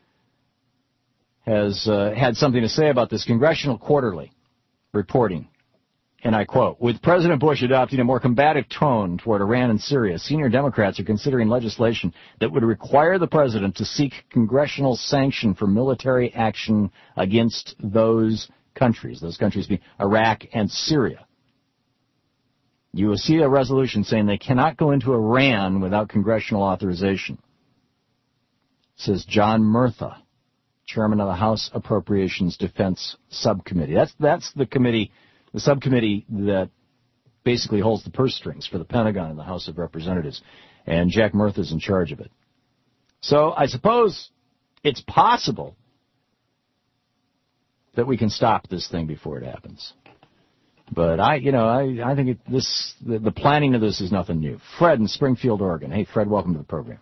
has uh, had something to say about this. Congressional Quarterly reporting, and I quote, with President Bush adopting a more combative tone toward Iran and Syria, senior Democrats are considering legislation that would require the president to seek congressional sanction for military action against those countries, those countries being Iraq and Syria. You will see a resolution saying they cannot go into Iran without congressional authorization, says John Murtha, chairman of the House Appropriations Defense Subcommittee. That's that's the committee, the subcommittee that basically holds the purse strings for the Pentagon and the House of Representatives, and Jack Murtha's in charge of it. So I suppose it's possible that we can stop this thing before it happens. But I, you know, I, I think it, this the, the planning of this is nothing new. Fred in Springfield, Oregon. Hey, Fred, welcome to the program.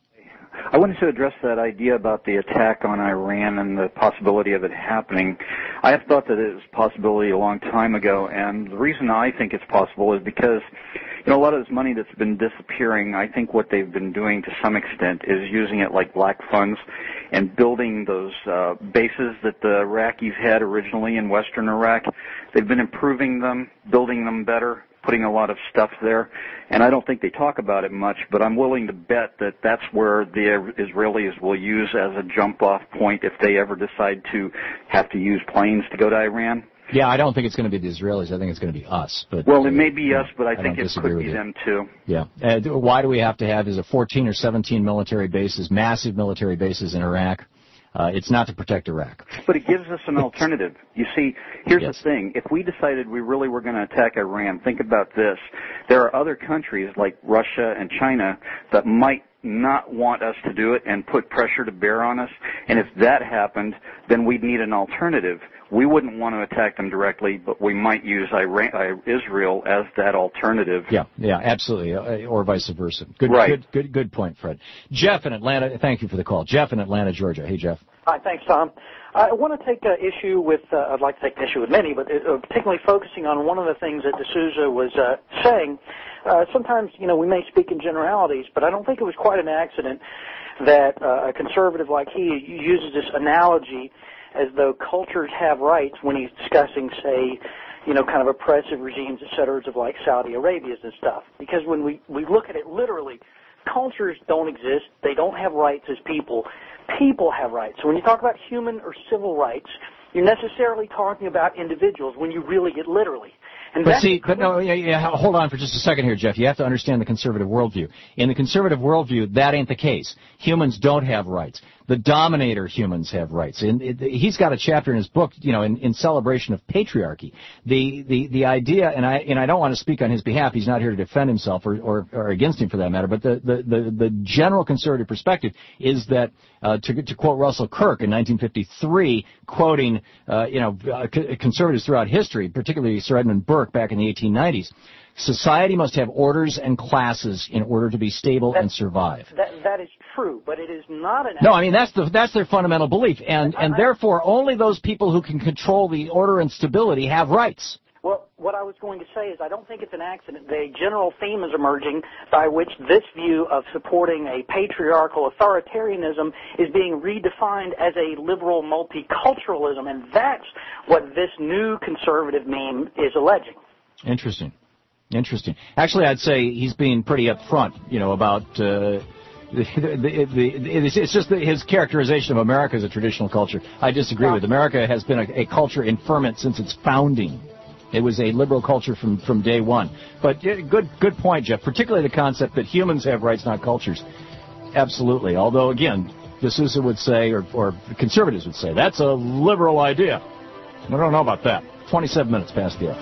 I wanted to address that idea about the attack on Iran and the possibility of it happening. I have thought that it was a possibility a long time ago, and the reason I think it's possible is because, you know, a lot of this money that's been disappearing, I think what they've been doing to some extent is using it like black funds and building those uh, bases that the Iraqis had originally in western Iraq. They've been improving them, building them better, putting a lot of stuff there, and I don't think they talk about it much, but I'm willing to bet that that's where the Israelis will use as a jump-off point if they ever decide to have to use planes to go to Iran. Yeah, I don't think it's going to be the Israelis. I think it's going to be us. But Well, it may be us, but I, I think it could be them, too. Yeah. Uh, why do we have to have, is it fourteen or seventeen military bases, massive military bases in Iraq? Uh, it's not to protect Iraq. But it gives us an alternative. You see, here's yes. the thing. If we decided we really were going to attack Iran, think about this. There are other countries like Russia and China that might not want us to do it and put pressure to bear on us. And if that happened, then we'd need an alternative. We wouldn't want to attack them directly, but we might use Iran, Israel as that alternative. Yeah, yeah, absolutely, uh, or vice versa. Good, right. good, good, good point, Fred. Jeff in Atlanta, thank you for the call. Jeff in Atlanta, Georgia. Hey, Jeff. Hi, thanks, Tom. I want to take uh, issue with, uh, I'd like to take issue with many, but uh, particularly focusing on one of the things that D'Souza was uh, saying. Uh, sometimes, you know, we may speak in generalities, but I don't think it was quite an accident that uh, a conservative like he uses this analogy as though cultures have rights when he's discussing, say, you know, kind of oppressive regimes, et cetera, of like Saudi Arabia's and stuff. Because when we, we look at it literally, cultures don't exist. They don't have rights as people. People have rights. So when you talk about human or civil rights, you're necessarily talking about individuals when you really get literally. And but see, but no, yeah, yeah, hold on for just a second here, Jeff. You have to understand the conservative worldview. In the conservative worldview, that ain't the case. Humans don't have rights. The dominator humans have rights. And it, he's got a chapter in his book, you know, in, in celebration of patriarchy. The, the, the idea, and I, and I don't want to speak on his behalf. He's not here to defend himself or, or, or against him for that matter. But the, the, the, the general conservative perspective is that, uh, to, to quote Russell Kirk in nineteen fifty-three, quoting, uh, you know, uh, conservatives throughout history, particularly Sir Edmund Burke back in the eighteen nineties, society must have orders and classes in order to be stable that, and survive. That, that is true, but it is not an... No, I mean, that's the that's their fundamental belief, and, and therefore only those people who can control the order and stability have rights. Well, what I was going to say is I don't think it's an accident. The general theme is emerging by which this view of supporting a patriarchal authoritarianism is being redefined as a liberal multiculturalism, and that's what this new conservative meme is alleging. Interesting. Interesting. Actually, I'd say he's being pretty upfront, you know, about... Uh, The, the, the, it's just his characterization of America as a traditional culture. I disagree with. America has been a, a culture in ferment since its founding. It was a liberal culture from, from day one. But good good point, Jeff, particularly the concept that humans have rights, not cultures. Absolutely. Although, again, D'Souza would say, or, or conservatives would say, that's a liberal idea. I don't know about that. twenty-seven minutes past the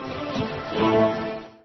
hour.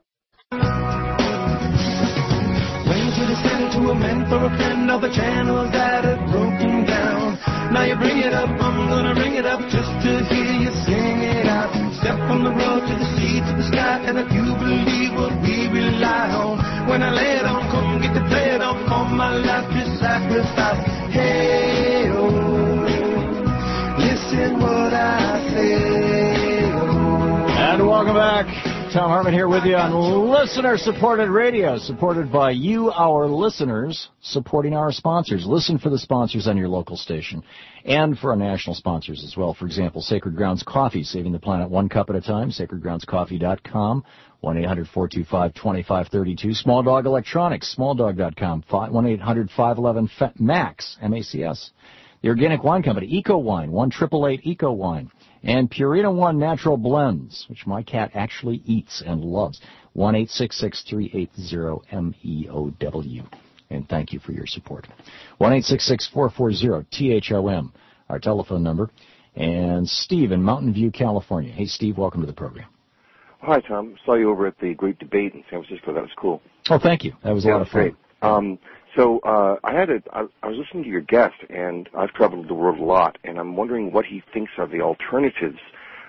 To a man for a friend, all the channels that have broken down. Now you bring it up, I'm gonna bring it up just to hear you sing it out. Step from the road to the sea to the sky, and if you believe what we rely on, when I lay it on, come get the play it on, all my life is sacrifice. Hey, oh, listen what I say, oh. And welcome back. Tom Hartman here with you on listener-supported radio, supported by you, our listeners, supporting our sponsors. Listen for the sponsors on your local station and for our national sponsors as well. For example, Sacred Grounds Coffee, saving the planet one cup at a time, sacred grounds coffee dot com, one eight hundred four two five two five three two. Small Dog Electronics, small dog dot com, one eight hundred five one one MAX, M A C S. The Organic Wine Company, Eco Wine, one eight eight eight Eco Wine. And Purina One Natural Blends, which my cat actually eats and loves. one eight six six three eight zero M E O W. And thank you for your support. one eight six six four four zero T H O M, our telephone number. And Steve in Mountain View, California. Hey, Steve, welcome to the program. Hi, Tom. Saw you over at the Great Debate in San Francisco. That was cool. Oh, thank you. That was a yeah, lot of fun. Great. Um, so uh, I had a, I, I was listening to your guest, and I've traveled the world a lot, and I'm wondering what he thinks are the alternatives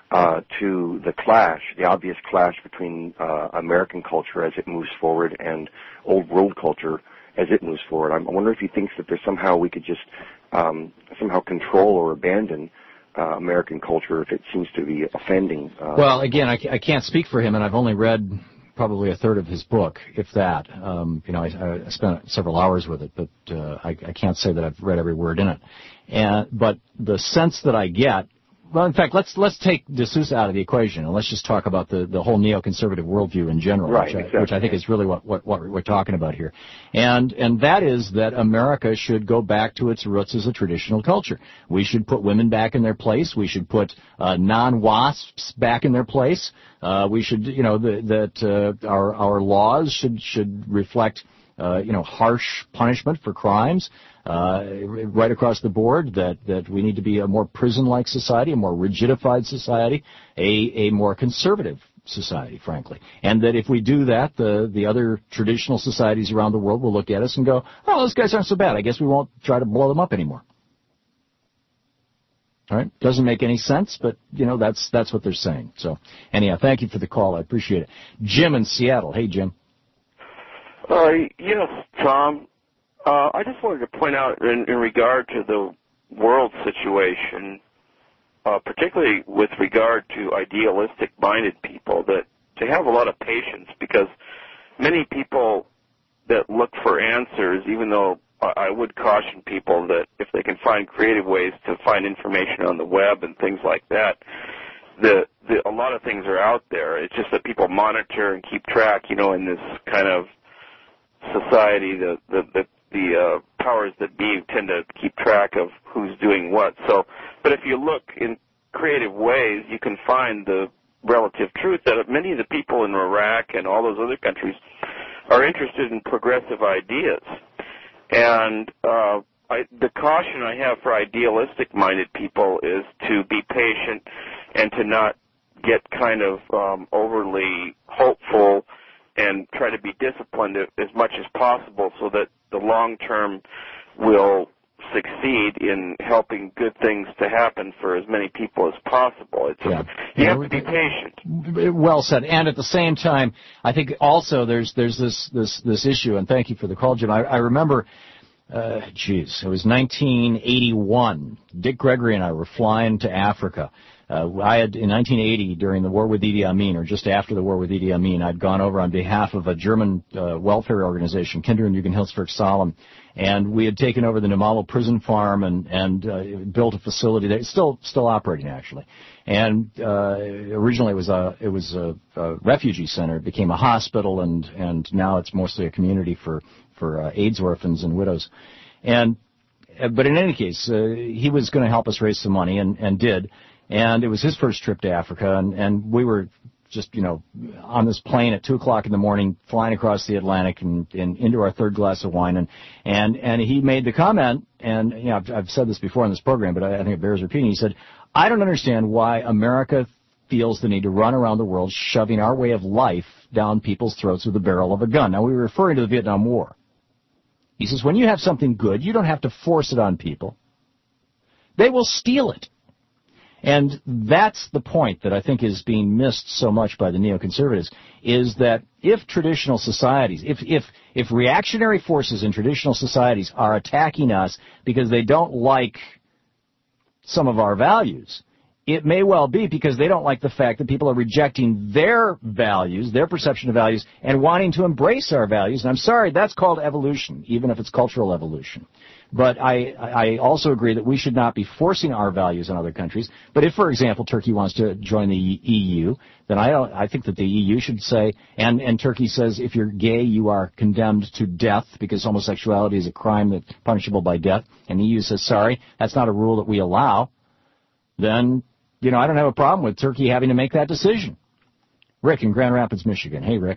uh, to the clash, the obvious clash between uh, American culture as it moves forward and old world culture as it moves forward. I'm, I wonder if he thinks that there's somehow we could just um, somehow control or abandon uh, American culture if it seems to be offending. Uh, well, again, I, I can't speak for him, and I've only read probably a third of his book, if that. Um, you know, I, I spent several hours with it, but uh, I, I can't say that I've read every word in it. And but the sense that I get, well, in fact, let's let's take D'Souza out of the equation and let's just talk about the, the whole neoconservative worldview in general, right, which, I, exactly. which I think is really what, what, what we're talking about here. And and that is that America should go back to its roots as a traditional culture. We should put women back in their place. We should put uh, non-WASPs back in their place. Uh, we should, you know, the, that uh, our our laws should should reflect, uh, you know, harsh punishment for crimes. Uh, right across the board, that, that we need to be a more prison-like society, a more rigidified society, a, a more conservative society, frankly. And that if we do that, the, the other traditional societies around the world will look at us and go, oh, those guys aren't so bad. I guess we won't try to blow them up anymore. All right? Doesn't make any sense, but, you know, that's, that's what they're saying. So, anyhow, thank you for the call. I appreciate it. Jim in Seattle. Hey, Jim. Uh, yes, Tom. Uh, I just wanted to point out in, in regard to the world situation, uh, particularly with regard to idealistic-minded people, that to have a lot of patience, because many people that look for answers, even though I would caution people that if they can find creative ways to find information on the web and things like that, the, the a lot of things are out there. It's just that people monitor and keep track, you know, in this kind of society, the the, the the uh, powers that be tend to keep track of who's doing what. So, but if you look in creative ways, you can find the relative truth that many of the people in Iraq and all those other countries are interested in progressive ideas. And uh, I, the caution I have for idealistic-minded people is to be patient and to not get kind of um, overly hopeful and try to be disciplined as much as possible so that the long term will succeed in helping good things to happen for as many people as possible. It's yeah. a, you yeah, have to be patient. Well said. And at the same time, I think also there's there's this this this issue, and thank you for the call, Jim. I, I remember, uh, geez, it was nineteen eighty-one. Dick Gregory and I were flying to Africa. Uh, I had, in nineteen eighty, during the war with Idi Amin, or just after the war with Idi Amin, I'd gone over on behalf of a German uh, welfare organization, Kinder and Jugendhilfswerk, and we had taken over the Namalo prison farm and, and uh, built a facility there. It's still still operating, actually. And uh, originally it was a it was a, a refugee center. It became a hospital, and and now it's mostly a community for for uh, AIDS orphans and widows. And but in any case, uh, he was going to help us raise some money, and and did. And it was his first trip to Africa, and, and we were just, you know, on this plane at two o'clock in the morning, flying across the Atlantic and, and into our third glass of wine, and and and he made the comment, and you know, I've, I've said this before in this program, but I, I think it bears repeating. He said, "I don't understand why America feels the need to run around the world shoving our way of life down people's throats with the barrel of a gun." Now, we were referring to the Vietnam War. He says, "When you have something good, you don't have to force it on people. They will steal it." And that's the point that I think is being missed so much by the neoconservatives, is that if traditional societies, if, if, if reactionary forces in traditional societies are attacking us because they don't like some of our values, it may well be because they don't like the fact that people are rejecting their values, their perception of values, and wanting to embrace our values. And I'm sorry, that's called evolution, even if it's cultural evolution. But I, I also agree that we should not be forcing our values on other countries. But if, for example, Turkey wants to join the E U, then I don't, I think that the E U should say, and, and Turkey says if you're gay, you are condemned to death because homosexuality is a crime that's punishable by death. And the E U says, sorry, that's not a rule that we allow. Then, you know, I don't have a problem with Turkey having to make that decision. Rick in Grand Rapids, Michigan. Hey, Rick.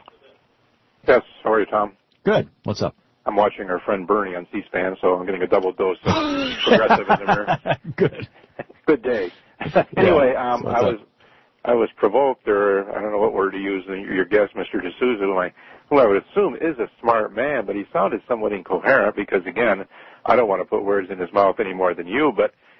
Yes, how are you, Tom? Good. What's up? I'm watching our friend Bernie on C-SPAN, so I'm getting a double dose of progressivism here. Good. Good day. Anyway, um, I was I was provoked, or I don't know what word to use, your guest, Mister D'Souza, who I, who I would assume is a smart man, but he sounded somewhat incoherent because, again, I don't want to put words in his mouth any more than you, but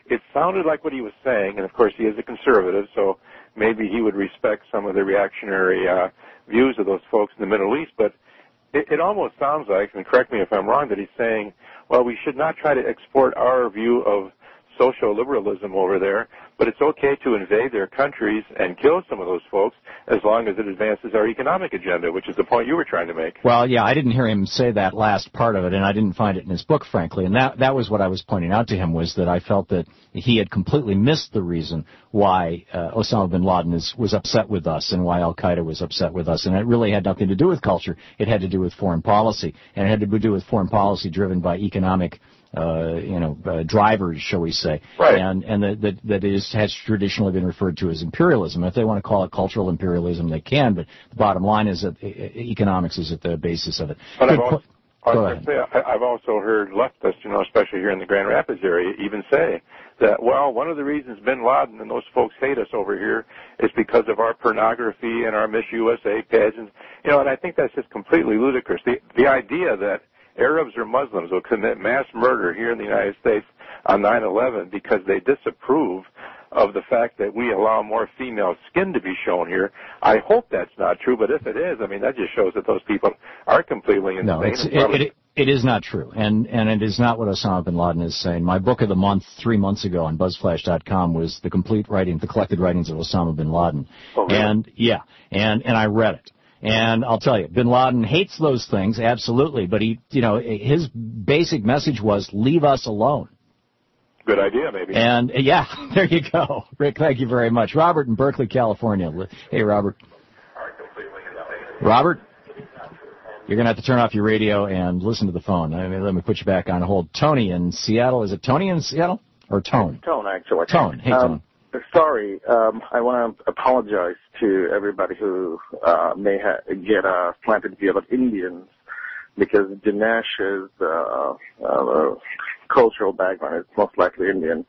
it sounded like what he was saying, and of course he is a conservative, so maybe he would respect some of the reactionary uh, views of those folks in the Middle East, but it, it almost sounds like, and correct me if I'm wrong, that he's saying, well, we should not try to export our view of social liberalism over there, but it's okay to invade their countries and kill some of those folks as long as it advances our economic agenda, which is the point you were trying to make. Well, yeah, I didn't hear him say that last part of it, and I didn't find it in his book, frankly, and that that was what I was pointing out to him, was that I felt that he had completely missed the reason why uh, Osama bin Laden is, was upset with us and why Al-Qaeda was upset with us, and it really had nothing to do with culture. It had to do with foreign policy, and it had to do with foreign policy driven by economic Uh, you know, uh, drivers, shall we say, right. and and that that, that is, has traditionally been referred to as imperialism. If they want to call it cultural imperialism, they can. But the bottom line is that economics is at the basis of it. But Good I've also, po- I Go was ahead. gonna say, I, I've also heard leftists, you know, especially here in the Grand Rapids area, even say that, well, one of the reasons bin Laden and those folks hate us over here is because of our pornography and our Miss U S A pageants. You know, and I think that's just completely ludicrous. The the idea that Arabs or Muslims will commit mass murder here in the United States on nine eleven because they disapprove of the fact that we allow more female skin to be shown here. I hope that's not true, but if it is, I mean, that just shows that those people are completely insane. No, it's, it, it, it is not true, and, and it is not what Osama bin Laden is saying. My book of the month three months ago on BuzzFlash dot com was the complete writing, the collected writings of Osama bin Laden. Oh, really? And, yeah, and, and I read it. And I'll tell you, bin Laden hates those things, absolutely, but he, you know, his basic message was, leave us alone. Good idea, maybe. And, yeah, there you go. Rick, thank you very much. Robert in Berkeley, California. Hey, Robert. Robert, you're going to have to turn off your radio and listen to the phone. I mean, let me put you back on hold. Tony in Seattle. Is it Tony in Seattle? Or Tone? Tone, actually. Tone. Hey, um, Tone. Sorry, um, I want to apologize to everybody who uh, may ha- get a slanted view about Indians, because Dinesh's uh, uh, cultural background is most likely Indian.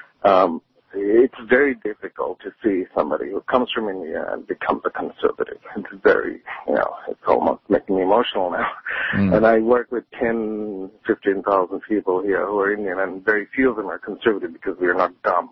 Um, it's very difficult to see somebody who comes from India and becomes a conservative. It's very, you know, it's almost making me emotional now. Mm. And I work with ten, fifteen thousand people here who are Indian, and very few of them are conservative because we are not dumb.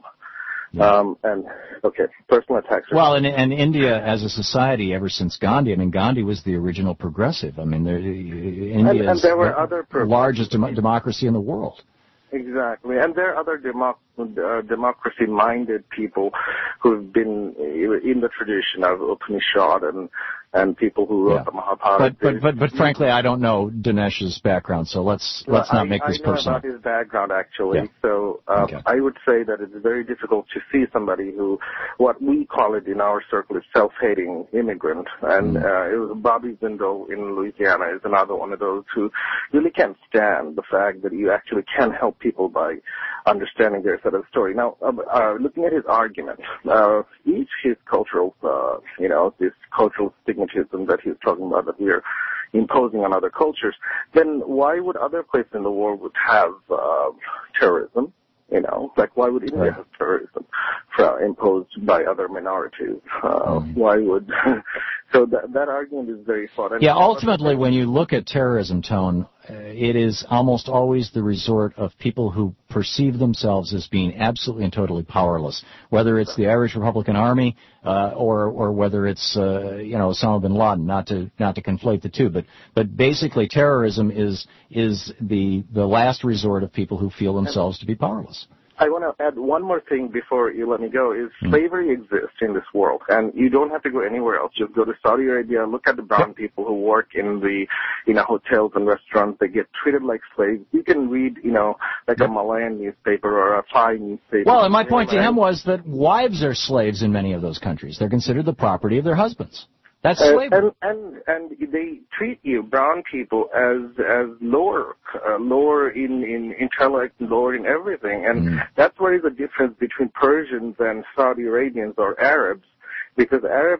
Um, and, okay, personal attacks. Well, and, and India as a society, ever since Gandhi, I mean, Gandhi was the original progressive. I mean, there, India and, and is there were the other largest dem- democracy in the world. Exactly. And there are other democ- uh, democracy-minded people who've been in the tradition of Upanishad and, and people who wrote yeah. the Mahabharata. But, but, but, but frankly, I don't know Dinesh's background, so let's, well, let's not I, make this I know personal. about his background, actually. Yeah. So um, okay. I would say that it's very difficult to see somebody who, what we call it in our circle, is self-hating immigrant. And mm. uh, it was Bobby Zindel in Louisiana is another one of those who really can't stand the fact that you actually can help people by understanding their side of the story. Now, uh, uh, looking at his argument, uh, each his cultural, uh, you know, this cultural stigmatism that he's talking about that we are imposing on other cultures, then why would other places in the world would have uh, terrorism? You know, like why would India right. have terrorism uh, imposed by other minorities? Uh, mm. Why would? So that that argument is very flawed. Yeah, ultimately, when you look at terrorism, Tone, uh, it is almost always the resort of people who perceive themselves as being absolutely and totally powerless. Whether it's the Irish Republican Army uh, or or whether it's uh, you know Osama bin Laden. Not to not to conflate the two, but but basically, terrorism is is the the last resort of people who feel themselves to be powerless. I want to add one more thing before you let me go, is slavery exists in this world, and you don't have to go anywhere else. Just go to Saudi Arabia, look at the brown people who work in the, you know, hotels and restaurants. They get treated like slaves. You can read, you know, like a Malayan newspaper or a Thai newspaper. Well, and my point to him was that wives are slaves in many of those countries. They're considered the property of their husbands. That's slavery. Uh, and, and and they treat you, brown people, as as lower, uh, lower in, in intellect, lower in everything. And mm. that's where is the difference between Persians and Saudi Arabians or Arabs, because Arabs,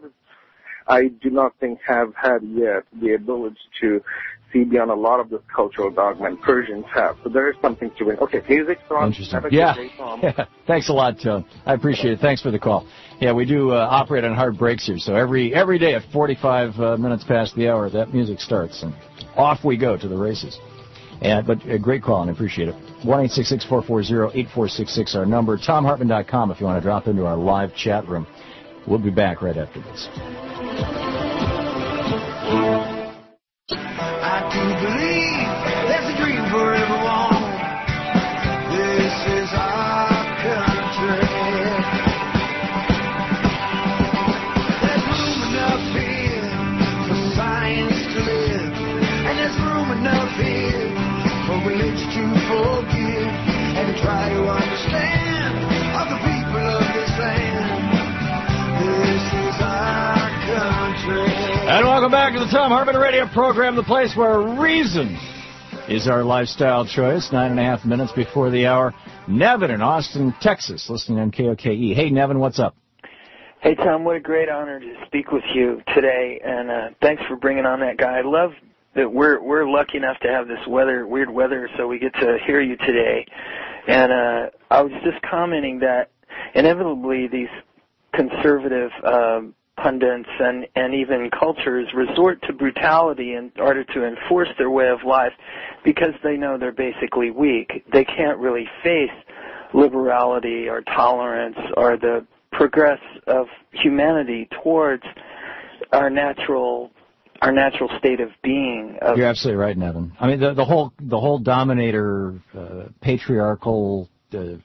I do not think, have had yet the ability to see beyond a lot of this cultural dogma, and Persians have. So there is something to it. Okay, music's on. Interesting. Yeah. Day, yeah. Thanks a lot, Tom. I appreciate it. Thanks for the call. Yeah, we do uh, operate on hard breaks here, so every every day at forty-five uh, minutes past the hour, that music starts, and off we go to the races. And, but a great call, and I appreciate it. one eight six six, four four zero, eight four six six, our number. tom hartman dot com if you want to drop into our live chat room. We'll be back right after this. I do believe there's a dream for everyone. This is our country. There's room enough here for science to live, and there's room enough here for religion to forgive and try to understand other people of this land. This is our country. And welcome back to the Tom Hartman Radio program, the place where reason is our lifestyle choice. Nine and a half minutes before the hour. Nevin in Austin, Texas, listening on K O K E. Hey, Nevin, what's up? Hey, Tom, what a great honor to speak with you today, and uh, thanks for bringing on that guy. I love that we're we're lucky enough to have this weather, weird weather, so we get to hear you today. And uh, I was just commenting that inevitably these conservative um, pundits and, and even cultures resort to brutality in order to enforce their way of life because they know they're basically weak. They can't really face liberality or tolerance or the progress of humanity towards our natural our natural state of being. Of You're absolutely right, Nevin. I mean, the, the whole the whole dominator uh, patriarchal uh,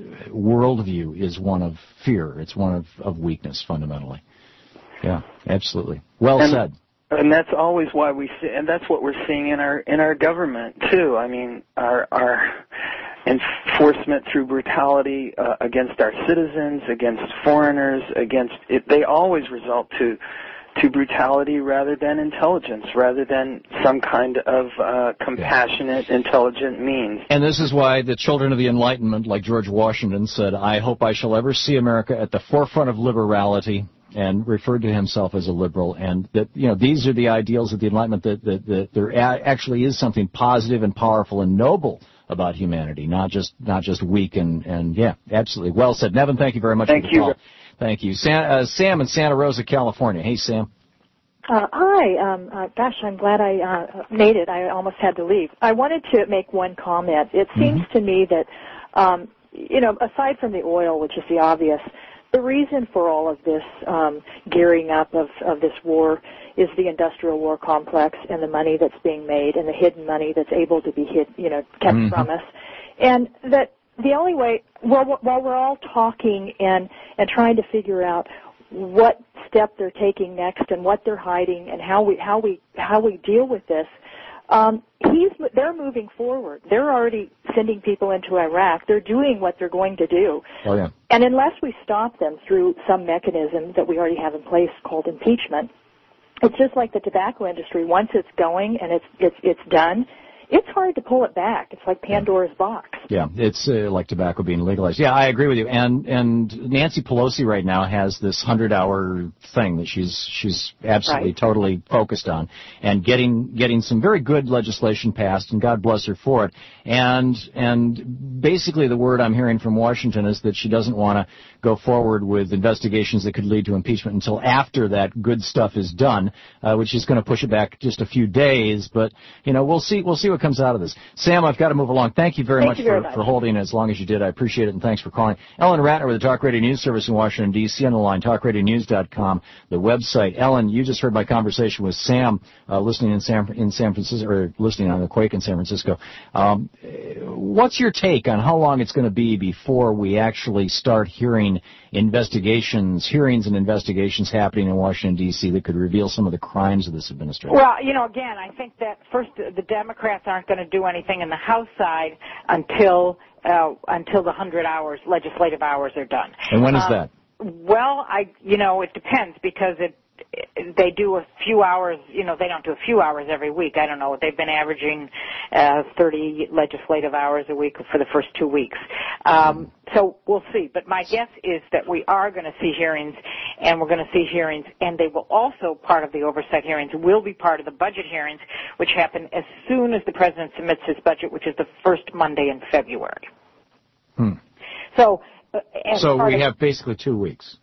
worldview is one of fear. It's one of, of weakness, fundamentally. Yeah, absolutely. Well and, said. And that's always why we see, and that's what we're seeing in our in our government too. I mean, our our enforcement through brutality uh, against our citizens, against foreigners, against it, they always result to to brutality rather than intelligence, rather than some kind of uh, compassionate, intelligent means. And this is why the children of the Enlightenment, like George Washington, said, "I hope I shall ever see America at the forefront of liberality," and referred to himself as a liberal. And that, you know, these are the ideals of the Enlightenment, that, that, that there a- actually is something positive and powerful and noble about humanity, not just not just weak and, and yeah, absolutely. Well said. Nevin, thank you very much thank for the you. call. Thank you. Sam, uh, Sam in Santa Rosa, California. Hey, Sam. Uh, hi. Um, uh, gosh, I'm glad I uh, made it. I almost had to leave. I wanted to make one comment. It seems mm-hmm. to me that, um, you know, aside from the oil, which is the obvious, the reason for all of this um, gearing up of, of this war is the industrial war complex and the money that's being made and the hidden money that's able to be hid, you know, kept mm-hmm. from us. And that the only way, while, while we're all talking and, and trying to figure out what step they're taking next and what they're hiding and how we how we how we deal with this, um, he's they're moving forward. They're already sending people into Iraq. They're doing what they're going to do. Oh yeah. And unless we stop them through some mechanism that we already have in place called impeachment, it's just like the tobacco industry. Once it's going and it's it's it's done, it's hard to pull it back. It's like Pandora's box. Yeah, it's uh, like tobacco being legalized. Yeah, I agree with you. And and Nancy Pelosi right now has this hundred-hour thing that she's she's absolutely right. totally focused on, and getting getting some very good legislation passed. And God bless her for it. And and basically the word I'm hearing from Washington is that she doesn't want to go forward with investigations that could lead to impeachment until after that good stuff is done, uh, which is going to push it back just a few days. But you know, we'll see we'll see what comes out of this. Sam, I've got to move along. Thank you very Thank much you for, very much. for holding as long as you did. I appreciate it, and thanks for calling. Ellen Ratner with the Talk Radio News Service in Washington, D C on the line, talk radio news dot com, the website. Ellen, you just heard my conversation with Sam, uh, listening in San, in San Francisco, or listening on the Quake in San Francisco. Um, what's your take on how long it's going to be before we actually start hearing investigations, hearings and investigations happening in Washington, D C that could reveal some of the crimes of this administration? Well, you know, again, I think that first the Democrats aren't going to do anything in the House side until uh, until the hundred hours, legislative hours are done. And when is um, that? Well, I, you know, it depends because it. They do a few hours, you know, they don't do a few hours every week. I don't know. They've been averaging uh, thirty legislative hours a week for the first two weeks. Um, so we'll see. But my guess is that we are going to see hearings, and we're going to see hearings, and they will also, part of the oversight hearings, will be part of the budget hearings, which happen as soon as the President submits his budget, which is the first Monday in February. Hmm. So, uh, as so part we of, have basically two weeks.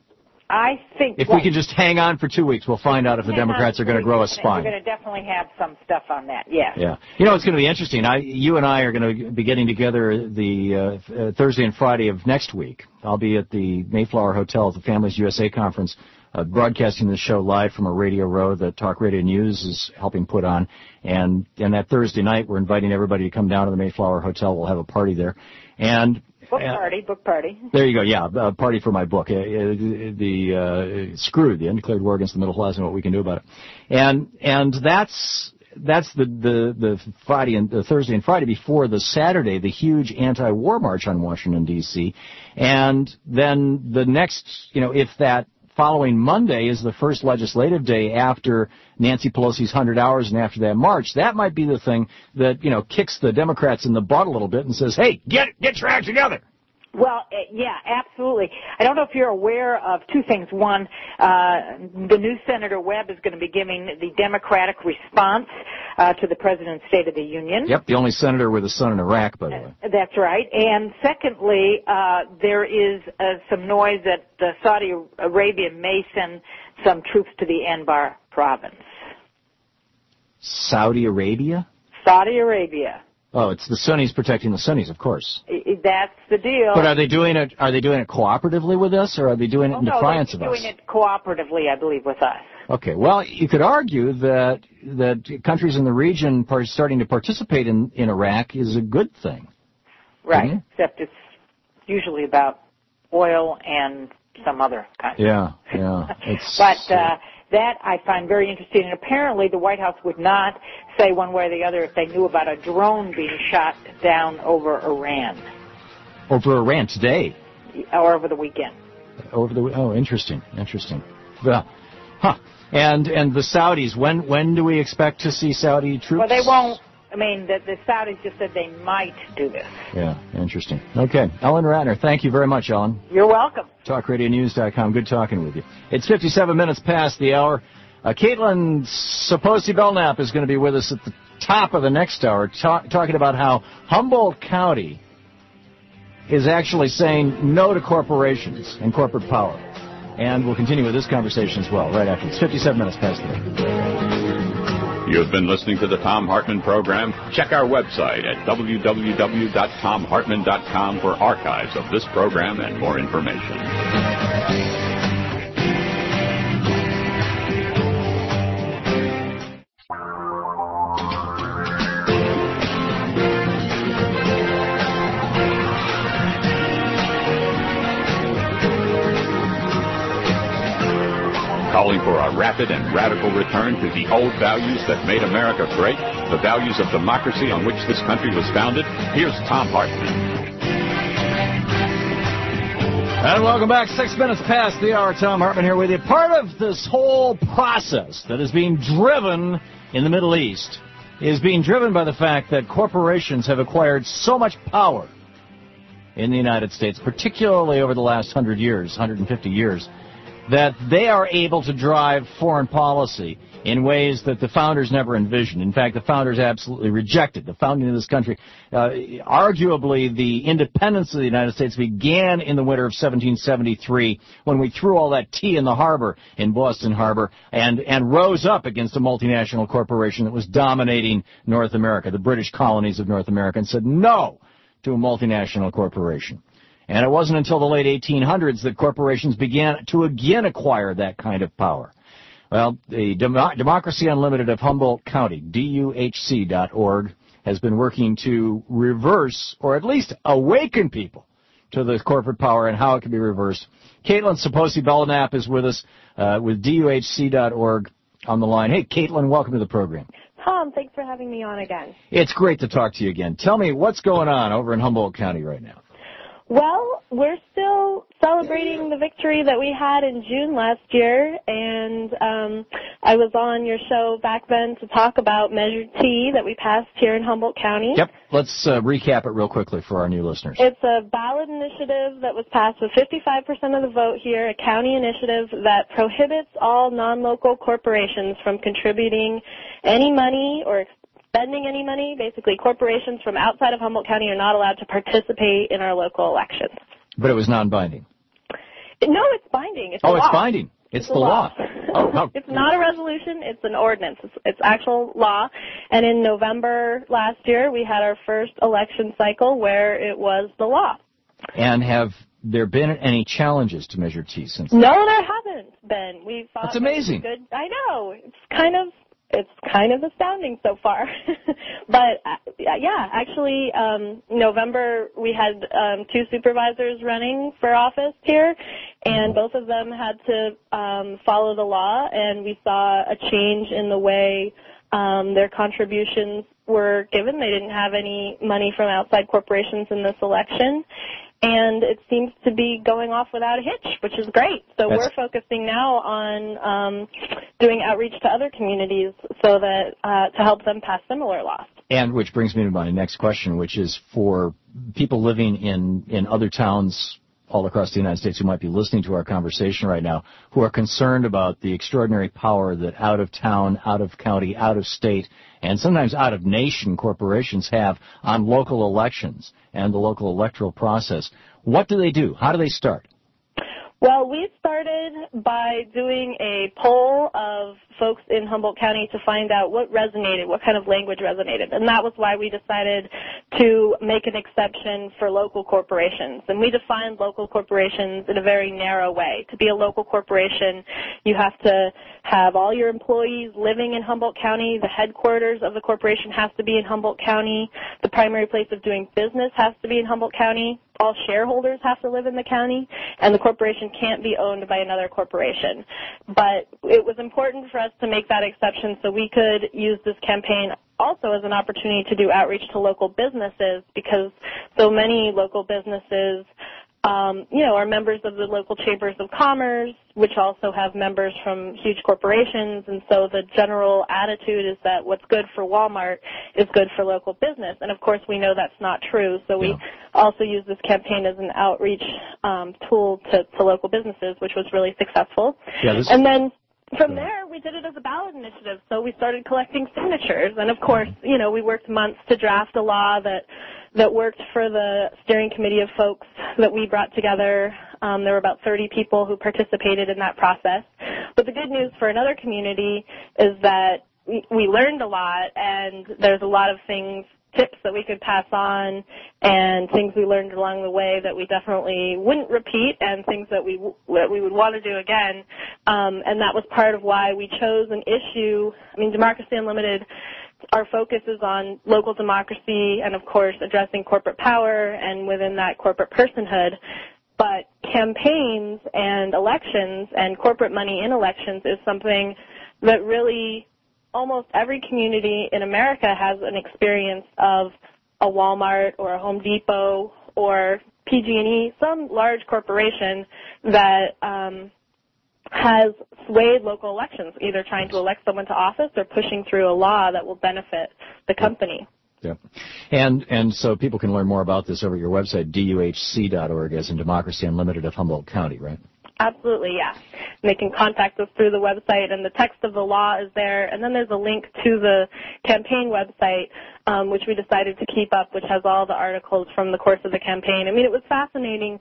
I think If well, we can just hang on for two weeks, we'll find out if the Democrats are going to grow a spine. We're going to definitely have some stuff on that, yes. Yeah. You know, it's going to be interesting. I, you and I are going to be getting together the uh, uh, Thursday and Friday of next week. I'll be at the Mayflower Hotel at the Families U S A Conference, uh, broadcasting the show live from a radio row that Talk Radio News is helping put on. And, and that Thursday night, we're inviting everybody to come down to the Mayflower Hotel. We'll have a party there. And Book party, book party. There you go, yeah, a party for my book, uh, the uh, Screwed, the Undeclared War Against the Middle Class and What We Can Do About It. And and that's that's the, the, the Friday and the Thursday and Friday before the Saturday, the huge anti-war march on Washington, D C And then the next, you know, if that following Monday is the first legislative day after Nancy Pelosi's one hundred hours and after that march, that might be the thing that, you know, kicks the Democrats in the butt a little bit and says, hey, get get your act together. Well, uh, yeah, absolutely. I don't know if you're aware of two things. One, uh, the new Senator Webb is going to be giving the Democratic response uh, to the President's State of the Union. Yep, the only senator with a son in Iraq, by the way. Uh, that's right. And secondly, uh, there is uh, some noise that uh, Saudi Arabia may send some troops to the Anbar province. Saudi Arabia? Saudi Arabia. Oh, it's the Sunnis protecting the Sunnis, of course. That's the deal. But are they doing it? Are they doing it cooperatively with us, or are they doing it in well, defiance no, of us? Doing it cooperatively, I believe, with us. Okay. Well, you could argue that that countries in the region part, starting to participate in in Iraq is a good thing. Right. Mm-hmm. Except it's usually about oil and some other kind. Yeah. Yeah. It's, but. Uh, That I find very interesting, and apparently the White House would not say one way or the other if they knew about a drone being shot down over Iran. Over Iran today? Or over the weekend. Over the oh, interesting, interesting. Well, huh? And and the Saudis. When when do we expect to see Saudi troops? Well, they won't. I mean, the, the Saudis just said they might do this. Yeah, interesting. Okay, Ellen Ratner, thank you very much, Ellen. You're welcome. talk radio news dot com. Good talking with you. It's fifty-seven minutes past the hour. Uh, Caitlin Saposi Belknap is going to be with us at the top of the next hour, ta- talking about how Humboldt County is actually saying no to corporations and corporate power. And we'll continue with this conversation as well right after. It's fifty-seven minutes past the hour. You've been listening to the Thom Hartmann program. Check our website at w w w dot tom hartmann dot com for archives of this program and more information. Calling for a rapid and radical return to the old values that made America great, the values of democracy on which this country was founded. Here's Thom Hartmann. And welcome back. Six minutes past the hour. Thom Hartmann here with you. Part of this whole process that is being driven in the Middle East is being driven by the fact that corporations have acquired so much power in the United States, particularly over the last hundred years, one hundred fifty years, that they are able to drive foreign policy in ways that the founders never envisioned. In fact, the founders absolutely rejected. The founding of this country, uh, arguably the independence of the United States began in the winter of seventeen seventy-three when we threw all that tea in the harbor in Boston Harbor and, and rose up against a multinational corporation that was dominating North America, the British colonies of North America, and said no to a multinational corporation. And it wasn't until the late eighteen hundreds that corporations began to again acquire that kind of power. Well, the Demo- Democracy Unlimited of Humboldt County, D U H C dot org, has been working to reverse, or at least awaken people to the corporate power and how it can be reversed. Caitlin Saposi Belknap is with us uh, with D U H C dot org on the line. Hey, Caitlin, welcome to the program. Tom, thanks for having me on again. It's great to talk to you again. Tell me, what's going on over in Humboldt County right now? Well, we're still celebrating the victory that we had in June last year, and um, I was on your show back then to talk about Measure T that we passed here in Humboldt County. Yep. Let's uh, recap it real quickly for our new listeners. It's a ballot initiative that was passed with fifty-five percent of the vote here, a county initiative that prohibits all non-local corporations from contributing any money or spending any money. Basically, corporations from outside of Humboldt County are not allowed to participate in our local elections. But it was non-binding. No, it's binding. It's oh, a it's law. binding. It's, it's the law. law. Oh, how... It's not a resolution. It's an ordinance. It's, it's actual law. And in November last year, we had our first election cycle where it was the law. And have there been any challenges to Measure T since? No, there haven't been. We thought That's amazing. Good. I know. It's kind of it's kind of astounding so far. But uh, yeah, actually, um, November we had um, two supervisors running for office here, and both of them had to um, follow the law, and we saw a change in the way um, their contributions were given. They didn't have any money from outside corporations in this election. And it seems to be going off without a hitch, which is great. So That's... we're focusing now on um, doing outreach to other communities so that uh, to help them pass similar laws. And which brings me to my next question, which is for people living in, in other towns all across the United States who might be listening to our conversation right now, who are concerned about the extraordinary power that out-of-town, out-of-county, out-of-state, and sometimes out-of-nation corporations have on local elections and the local electoral process. What do they do? How do they start? Well, we started by doing a poll of folks in Humboldt County to find out what resonated, what kind of language resonated. And that was why we decided to make an exception for local corporations. And we defined local corporations in a very narrow way. To be a local corporation, you have to have all your employees living in Humboldt County. The headquarters of the corporation has to be in Humboldt County. The primary place of doing business has to be in Humboldt County. All shareholders have to live in the county, and the corporation can't be owned by another corporation. But it was important for us to make that exception so we could use this campaign also as an opportunity to do outreach to local businesses, because so many local businesses Um, you know, are members of the local chambers of commerce, which also have members from huge corporations, and so the general attitude is that what's good for Walmart is good for local business. And of course, we know that's not true, so we yeah. also use this campaign as an outreach um, tool to, to local businesses, which was really successful. Yeah, this and then from there, we did it as a ballot initiative, so we started collecting signatures, and of course, you know, we worked months to draft a law that that worked for the steering committee of folks that we brought together. Um, there were about thirty people who participated in that process. But the good news for another community is that we, we learned a lot, and there's a lot of things, tips that we could pass on, and things we learned along the way that we definitely wouldn't repeat, and things that we that we would want to do again. Um, and that was part of why we chose an issue. I mean, Democracy Unlimited, our focus is on local democracy and, of course, addressing corporate power and within that corporate personhood. But campaigns and elections and corporate money in elections is something that really almost every community in America has an experience of a Walmart or a Home Depot or P G and E, some large corporation that um, has swayed local elections, either trying to elect someone to office or pushing through a law that will benefit the company. Yeah. And and so people can learn more about this over at your website, D U H C dot org, as in Democracy Unlimited of Humboldt County, right? Absolutely, yeah. And they can contact us through the website, and the text of the law is there. And then there's a link to the campaign website, um, which we decided to keep up, which has all the articles from the course of the campaign. I mean, it was fascinating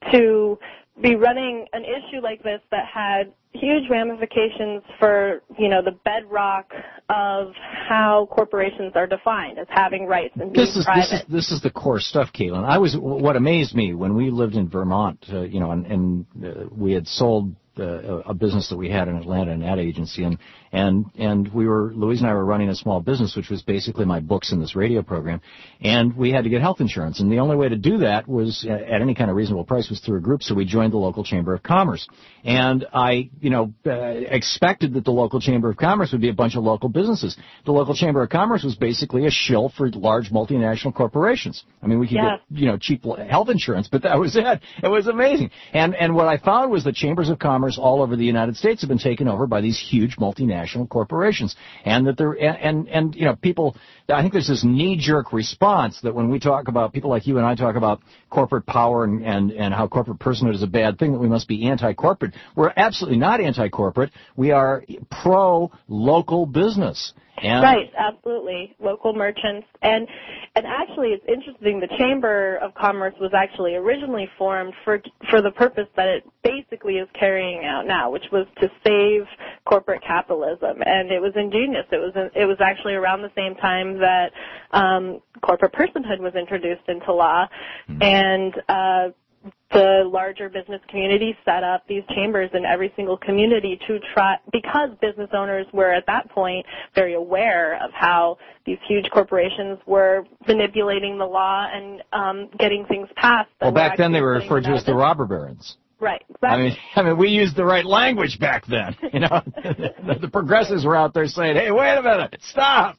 to be running an issue like this that had huge ramifications for, you know, the bedrock of how corporations are defined as having rights and being this is, private. This is, this is the core stuff, Caitlin. I was, what amazed me when we lived in Vermont, uh, you know, and, and uh, we had sold uh, a business that we had in Atlanta, an ad agency, and and and we were, Louise and I were running a small business, which was basically my books in this radio program, and we had to get health insurance, and the only way to do that was uh, at any kind of reasonable price was through a group, so we joined the local Chamber of Commerce. And I, you know, uh, expected that the local Chamber of Commerce would be a bunch of local businesses. The local Chamber of Commerce was basically a shill for large multinational corporations. I mean, we could yeah. get, you know, cheap health insurance, but that was it. It was amazing. And and what I found was that chambers of commerce all over the United States have been taken over by these huge multinational corporations, and that they're and and, and you know, people. I think there's this knee-jerk response that when we talk about, people like you and I talk about corporate power and, and, and how corporate personhood is a bad thing, that we must be anti-corporate. We're absolutely not anti-corporate. We are pro-local business. And right, absolutely. Local merchants. And and actually it's interesting, the Chamber of Commerce was actually originally formed for for the purpose that it basically is carrying out now, which was to save corporate capitalism. And it was ingenious. It was it was actually around the same time that um, corporate personhood was introduced into law. Mm-hmm. And uh the larger business community set up these chambers in every single community to try, because business owners were at that point very aware of how these huge corporations were manipulating the law and um, getting things passed. Well, back then they were referred to as the robber barons. Right. Exactly. I mean, I mean, we used the right language back then. You know, the, the progressives were out there saying, "Hey, wait a minute, stop."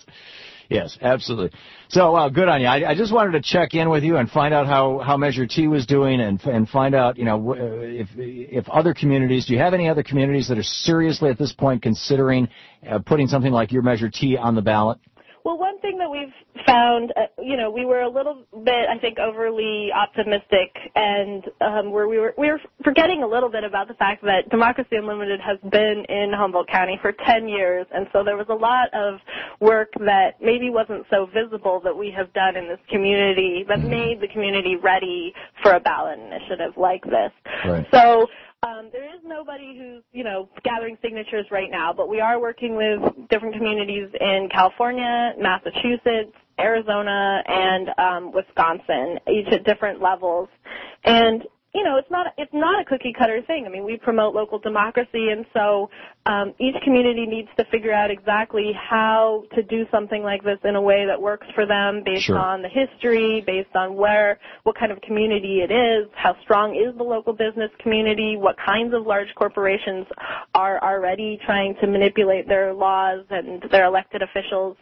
Yes, absolutely. So, uh, good on you. I, I just wanted to check in with you and find out how, how Measure T was doing, and and find out, you know, if if other communities. Do you have any other communities that are seriously at this point considering uh, putting something like your Measure T on the ballot? Well, one thing that we've found, uh, you know, we were a little bit, I think, overly optimistic, and um, where we were we were forgetting a little bit about the fact that Democracy Unlimited has been in Humboldt County for ten years, and so there was a lot of work that maybe wasn't so visible that we have done in this community that made the community ready for a ballot initiative like this. Right. So. Um, there is nobody who's, you know, gathering signatures right now, but we are working with different communities in California, Massachusetts, Arizona, and um, Wisconsin, each at different levels. And, you know, it's not it's not a cookie cutter thing. I mean, we promote local democracy, and so um, each community needs to figure out exactly how to do something like this in a way that works for them, based Sure. on the history, based on where, what kind of community it is, how strong is the local business community, what kinds of large corporations are already trying to manipulate their laws and their elected officials,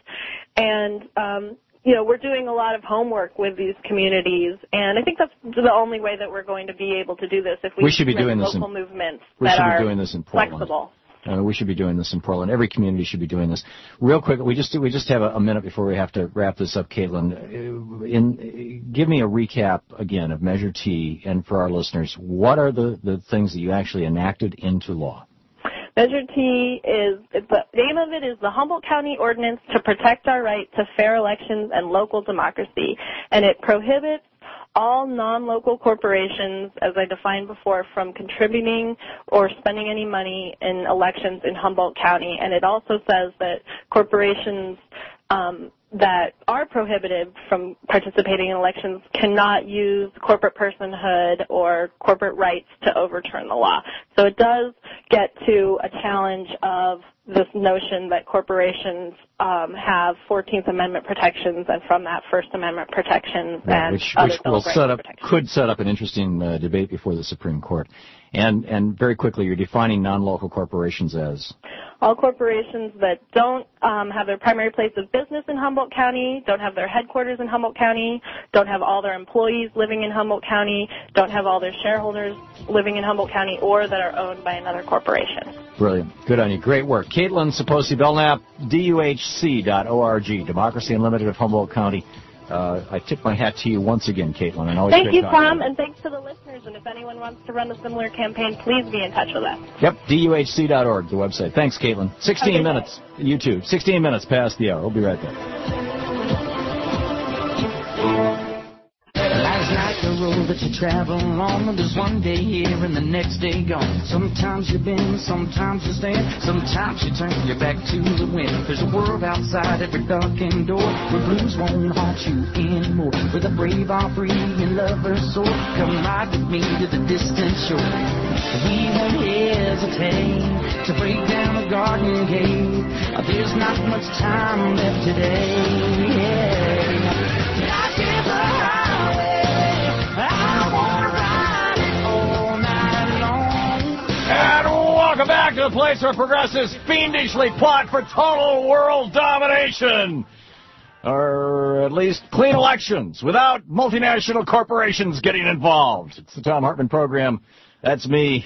and um, you know, we're doing a lot of homework with these communities, and I think that's the only way that we're going to be able to do this if we, we should be create doing this local in, movements we that should are be doing this in Portland. flexible. Uh, we should be doing this in Portland. Every community should be doing this. Real quick, we just we just have a, a minute before we have to wrap this up, Caitlin. Uh, In, give me a recap again of Measure T, and for our listeners, what are the, the things that you actually enacted into law? Measure T is, the name of it is the Humboldt County Ordinance to Protect Our Right to Fair Elections and Local Democracy, and it prohibits all non-local corporations, as I defined before, from contributing or spending any money in elections in Humboldt County. And it also says that corporations um, that are prohibited from participating in elections cannot use corporate personhood or corporate rights to overturn the law. So it does get to a challenge of this notion that corporations um, have fourteenth Amendment protections, and from that First Amendment protections Right, and which, other which Bill will of Rights set up protections. could set up an interesting uh, debate before the Supreme Court. And and very quickly, you're defining non-local corporations as all corporations that don't um, have their primary place of business in Humboldt County, don't have their headquarters in Humboldt County, don't have all their employees living in Humboldt County, don't have all their shareholders living in Humboldt County, or that are owned by another corporation. Brilliant. Good on you. Great work. Caitlin Saposi Belknap, D U H C dot org, Democracy Unlimited of Humboldt County. Uh, I tip my hat to you once again, Caitlin. And always Thank great you, talking to Tom, and thanks to the listeners. And if anyone wants to run a similar campaign, please be in touch with us. Yep, D U H C dot org, the website. Thanks, Caitlin. sixteen Okay. minutes, YouTube. sixteen minutes past the hour. We'll be right back. Life's like the road that you travel on. There's one day here and the next day gone. Sometimes you bend, sometimes you stand, sometimes you turn your back to the wind. There's a world outside every darkened door where blues won't haunt you anymore, where the brave are free and lovers soar. Come ride with me to the distant shore. We won't hesitate to break down a garden gate. There's not much time left today. Yeah. I give the highway. And welcome back to the place where progressives fiendishly plot for total world domination. Or at least clean elections without multinational corporations getting involved. It's the Thom Hartmann program. That's me.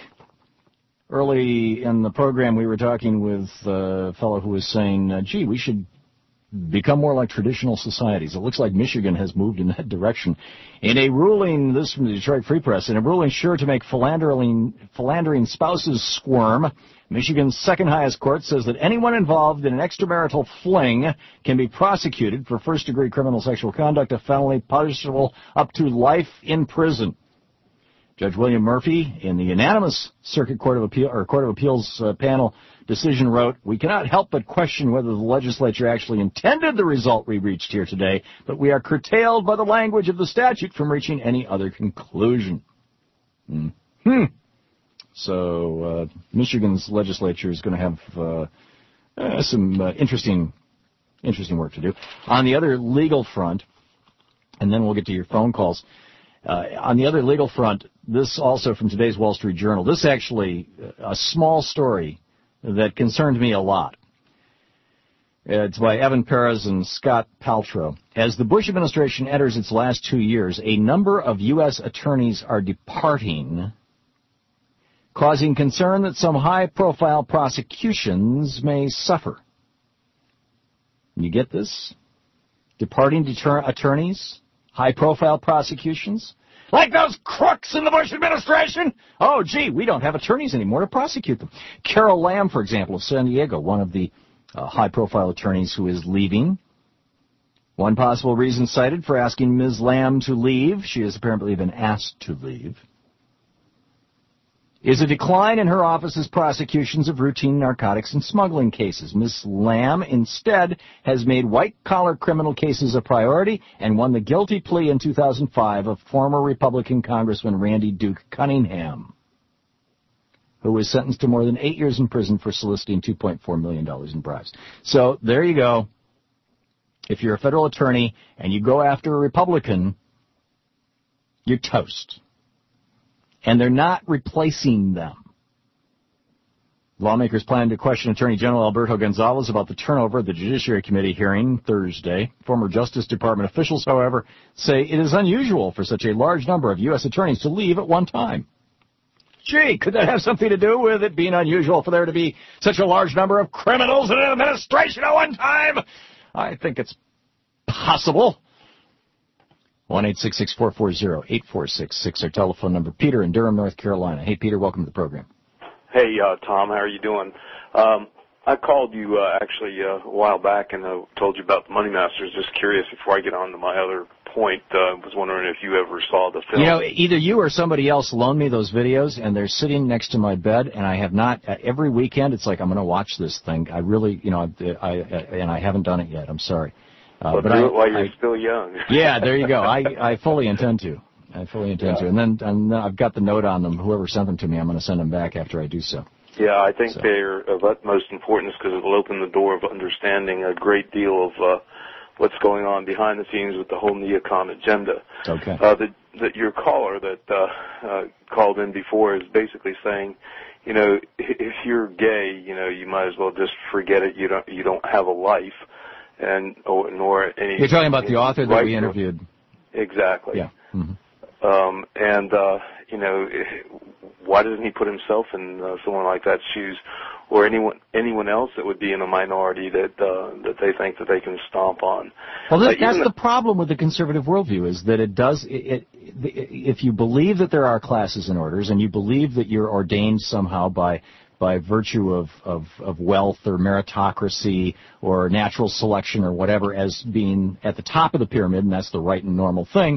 Early in the program, we were talking with a fellow who was saying, uh, gee, we should become more like traditional societies. It looks like Michigan has moved in that direction. In a ruling, this from the Detroit Free Press, in a ruling sure to make philandering, philandering spouses squirm, Michigan's second highest court says that anyone involved in an extramarital fling can be prosecuted for first-degree criminal sexual conduct, a felony punishable up to life in prison. Judge William Murphy, in the unanimous Circuit Court of Appeal or Court of Appeals uh, panel decision, wrote, "We cannot help but question whether the legislature actually intended the result we reached here today, but we are curtailed by the language of the statute from reaching any other conclusion." Hmm. So uh, Michigan's legislature is going to have uh, uh, some uh, interesting, interesting work to do. On the other legal front, and then we'll get to your phone calls. Uh, on the other legal front, this also from today's Wall Street Journal. This actually a small story that concerned me a lot. It's by Evan Perez and Scott Paltrow. As the Bush administration enters its last two years, a number of U S attorneys are departing, causing concern that some high-profile prosecutions may suffer. You get this? Departing deter- attorneys? High-profile prosecutions? Like those crooks in the Bush administration? Oh, gee, we don't have attorneys anymore to prosecute them. Carol Lam, for example, of San Diego, one of the uh, high-profile attorneys who is leaving. One possible reason cited for asking Miz Lam to leave, she has apparently been asked to leave, is a decline in her office's prosecutions of routine narcotics and smuggling cases. Miz Lam instead has made white-collar criminal cases a priority and won the guilty plea in two thousand five of former Republican Congressman Randy Duke Cunningham, who was sentenced to more than eight years in prison for soliciting two point four million dollars in bribes. So there you go. If you're a federal attorney and you go after a Republican, you're toast. And they're not replacing them. Lawmakers plan to question Attorney General Alberto Gonzales about the turnover of the Judiciary Committee hearing Thursday. Former Justice Department officials, however, say it is unusual for such a large number of U S attorneys to leave at one time. Gee, could that have something to do with it being unusual for there to be such a large number of criminals in an administration at one time? I think it's possible. one eight six six, four four zero, eight four six six, our telephone number. Peter in Durham, North Carolina. Hey, Peter, welcome to the program. Hey, uh, Tom, how are you doing? Um, I called you uh, actually uh, a while back and uh, told you about the Money Masters. Just curious, before I get on to my other point, I uh, was wondering if you ever saw the film. You know, either you or somebody else loaned me those videos, and they're sitting next to my bed, and I have not, uh, every weekend, it's like, I'm going to watch this thing. I really, you know, I, I, and I haven't done it yet. I'm sorry. Uh, but do I, it while you're I, still young. Yeah, there you go. I, I fully intend to. I fully intend yeah. to. And then, and then I've got the note on them. Whoever sent them to me, I'm going to send them back after I do so. Yeah, I think so. they're of utmost importance because it'll open the door of understanding a great deal of uh, what's going on behind the scenes with the whole neocon agenda. Okay. Uh, the, the, your caller that uh, uh, called in before is basically saying, you know, if you're gay, you know, you might as well just forget it. You don't, you don't have a life. And or, nor any. You're talking about the author that right we interviewed. Exactly. Yeah. Mm-hmm. Um, and uh, you know, why doesn't he put himself in uh, someone like that shoes, or anyone anyone else that would be in a minority that uh, that they think that they can stomp on? Well, that, uh, that's the problem with the conservative worldview is that it does. It, it, if you believe that there are classes and orders, and you believe that you're ordained somehow by. by virtue of, of, of wealth or meritocracy or natural selection or whatever as being at the top of the pyramid, and that's the right and normal thing,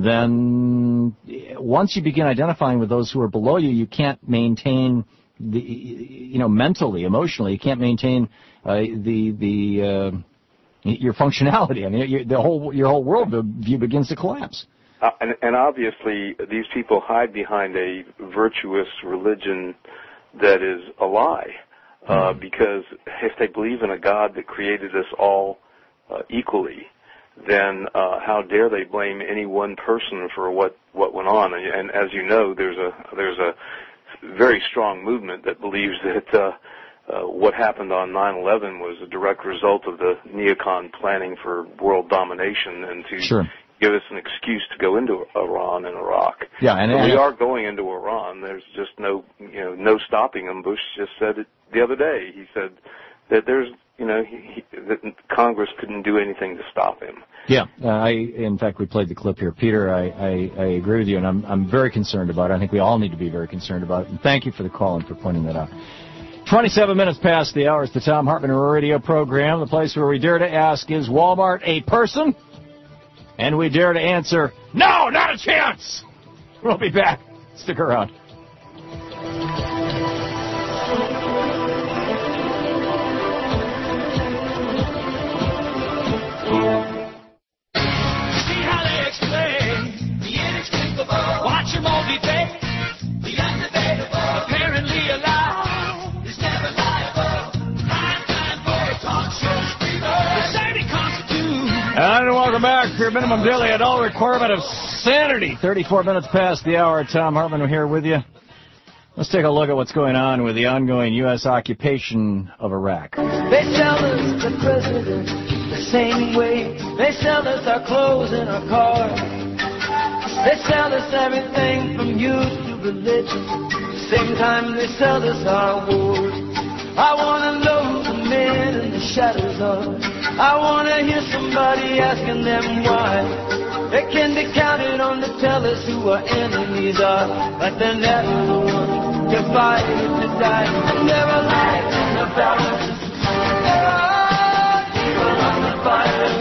then once you begin identifying with those who are below you, you can't maintain the, you know, mentally, emotionally, you can't maintain uh, the, the, uh, your functionality. I mean, you, the whole, your whole worldview begins to collapse. Uh, and, and obviously, these people hide behind a virtuous religion that is a lie, uh, because if they believe in a God that created us all uh, equally, then uh, how dare they blame any one person for what, what went on? And, and as you know, there's a there's a very strong movement that believes that uh, uh, what happened on nine eleven was a direct result of the neocon planning for world domination and to sure. give us an excuse to go into Iran and Iraq. Yeah, and, and we are going into Iran. There's just no, you know, no stopping them. Bush just said it the other day. He said that there's you know, he, he, that Congress couldn't do anything to stop him. Yeah, uh, I, in fact, we played the clip here. Peter, I, I, I agree with you, and I'm, I'm very concerned about it. I think we all need to be very concerned about it. And thank you for the call and for pointing that out. twenty-seven minutes past the hour. It's the Thom Hartmann Radio program, the place where we dare to ask, is Walmart a person? And we dare to answer, no, not a chance! We'll be back. Stick around. Watch him all debate. The undebatable, apparently alive, is never liable. Prime time for a talk show screamer. The Saturday Constitution. And welcome back to your minimum daily adult requirement of sanity. thirty-four minutes past the hour. Thom Hartmann here with you. Let's take a look at what's going on with the ongoing U S occupation of Iraq. They sell us the president the same way. They sell us our clothes and our cars. They sell us everything from youth to religion. Same time they sell us our wars. I want to know the men in the shadows are. I want to hear somebody asking them why. They can be counted on to tell us who our enemies are. But they're never the ones to fight or to die. And never lied about us. Oh, people on the fire.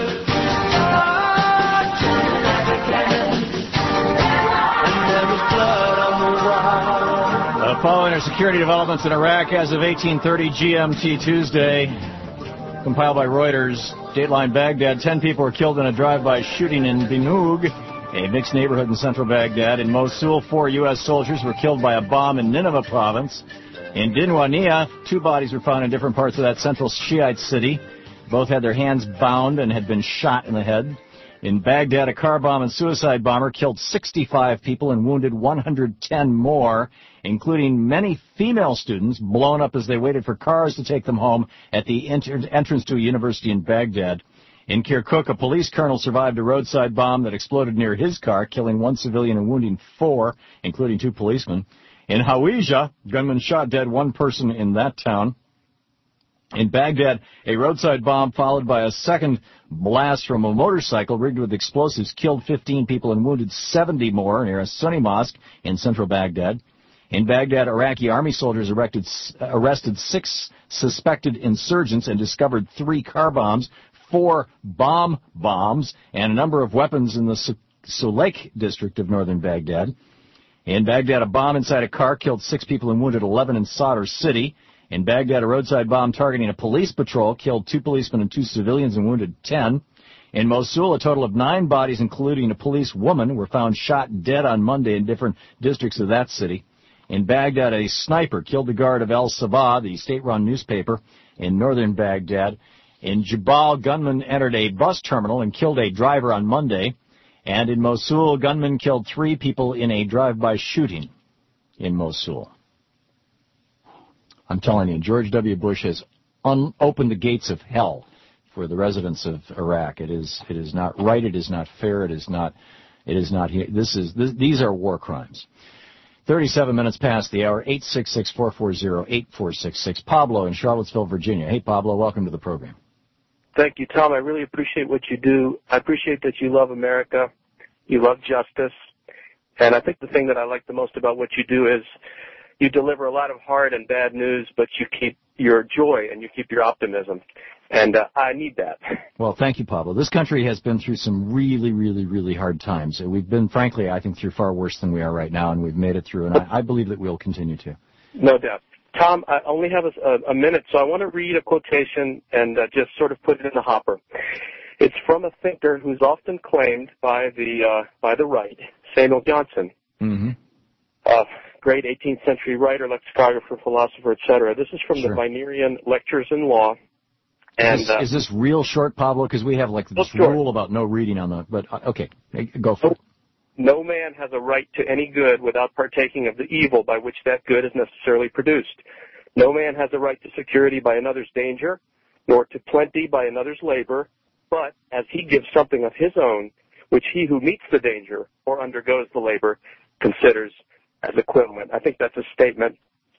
Uh, following our security developments in Iraq as of eighteen thirty G M T Tuesday, compiled by Reuters, Dateline Baghdad, ten people were killed in a drive-by shooting in Binoug, a mixed neighborhood in central Baghdad. In Mosul, four U S soldiers were killed by a bomb in Nineveh province. In Dinwania, two bodies were found in different parts of that central Shiite city. Both had their hands bound and had been shot in the head. In Baghdad, a car bomb and suicide bomber killed sixty-five people and wounded one hundred ten more, including many female students blown up as they waited for cars to take them home at the enter- entrance to a university in Baghdad. In Kirkuk, a police colonel survived a roadside bomb that exploded near his car, killing one civilian and wounding four, including two policemen. In Hawija, gunmen shot dead one person in that town. In Baghdad, a roadside bomb followed by a second blast from a motorcycle rigged with explosives killed fifteen people and wounded seventy more near a Sunni mosque in central Baghdad. In Baghdad, Iraqi army soldiers erected, arrested six suspected insurgents and discovered three car bombs, four bomb bombs, and a number of weapons in the Sulaik district of northern Baghdad. In Baghdad, a bomb inside a car killed six people and wounded eleven in Sadr City. In Baghdad, a roadside bomb targeting a police patrol killed two policemen and two civilians and wounded ten. In Mosul, a total of nine bodies, including a police woman, were found shot dead on Monday in different districts of that city. In Baghdad, a sniper killed the guard of El Sabah, the state-run newspaper, in northern Baghdad. In Jabal, gunmen entered a bus terminal and killed a driver on Monday. And in Mosul, gunmen killed three people in a drive-by shooting in Mosul. I'm telling you, George W. Bush has un- opened the gates of hell for the residents of Iraq. It is, it is not right. It is not fair. It is not, it is not here. This is, this, these are war crimes. thirty-seven minutes past the hour, eight six six, four four zero, eight four six six. Pablo in Charlottesville, Virginia. Hey, Pablo, welcome to the program. Thank you, Tom. I really appreciate what you do. I appreciate that you love America. You love justice. And I think the thing that I like the most about what you do is you deliver a lot of hard and bad news, but you keep your joy and you keep your optimism. And uh, I need that. Well, thank you, Pablo. This country has been through some really, really, really hard times. We've been, frankly, I think, through far worse than we are right now, and we've made it through, and I, I believe that we'll continue to. No doubt. Tom, I only have a, a minute, so I want to read a quotation and uh, just sort of put it in the hopper. It's from a thinker who's often claimed by the uh, by the right, Samuel Johnson. Mm-hmm. Uh, great eighteenth century writer, lexicographer, philosopher, et cetera. This is from Sure. the Vinerian Lectures in Law. And is, this, uh, is this real short, Pablo? Because we have like this short. rule about no reading on the. But uh, okay, go for it. No man has a right to any good without partaking of the evil by which that good is necessarily produced. No man has a right to security by another's danger, nor to plenty by another's labor, but as he gives something of his own, which he who meets the danger or undergoes the labor considers as equivalent. I think that's a statement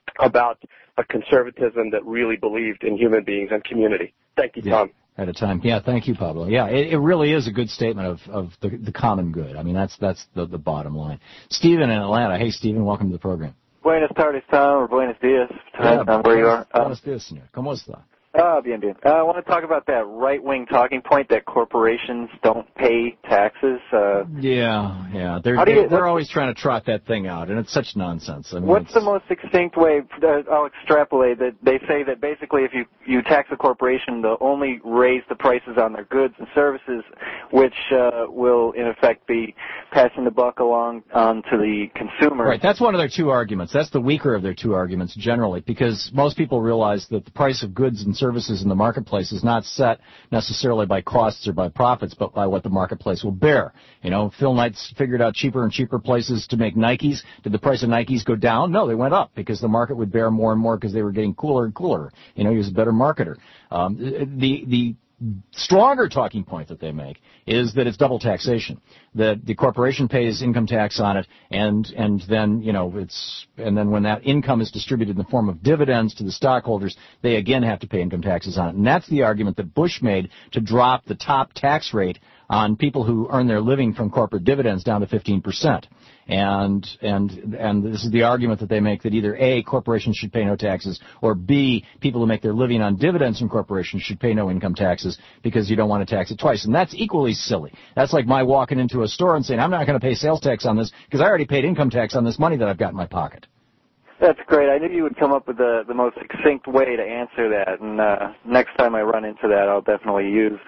about a conservatism that really believed in human beings and community. Thank you, Tom. Yeah, at a time. Yeah, thank you, Pablo. Yeah, it, it really is a good statement of, of the, the common good. I mean, that's that's the, the bottom line. Stephen in Atlanta. Hey, Stephen, welcome to the program. Buenas tardes, Tom, or buenos dias, Yeah, um, where you are. Buenos dias, señor. ¿Cómo está? Ah, bien, bien. Uh, I want to talk about that right-wing talking point that corporations don't pay taxes. Uh, Yeah, yeah. They're How do they're, you- they're always trying to trot that thing out, and it's such nonsense. I mean, What's it's- the most succinct way? Uh, I'll extrapolate that they say that basically if you, you tax a corporation, they'll only raise the prices on their goods and services, which uh, will in effect be passing the buck along on to the consumer. Right, that's one of their two arguments. That's the weaker of their two arguments generally, because most people realize that the price of goods and services in the marketplace is not set necessarily by costs or by profits, but by what the marketplace will bear. You know, Phil Knight's figured out cheaper and cheaper places to make Nikes. Did the price of Nikes go down? No, they went up because the market would bear more and more because they were getting cooler and cooler. You know, he was a better marketer. Um, the the stronger talking point that they make is that it's double taxation, that the corporation pays income tax on it, and and then you know it's and then when that income is distributed in the form of dividends to the stockholders, they again have to pay income taxes on it. And that's the argument that Bush made to drop the top tax rate on people who earn their living from corporate dividends down to fifteen percent. And and and this is the argument that they make, that either A, corporations should pay no taxes, or B, people who make their living on dividends from corporations should pay no income taxes because you don't want to tax it twice. And that's equally silly. That's like my walking into a store and saying, I'm not going to pay sales tax on this because I already paid income tax on this money that I've got in my pocket. That's great. I knew you would come up with the, the most succinct way to answer that, and uh, next time I run into that, I'll definitely use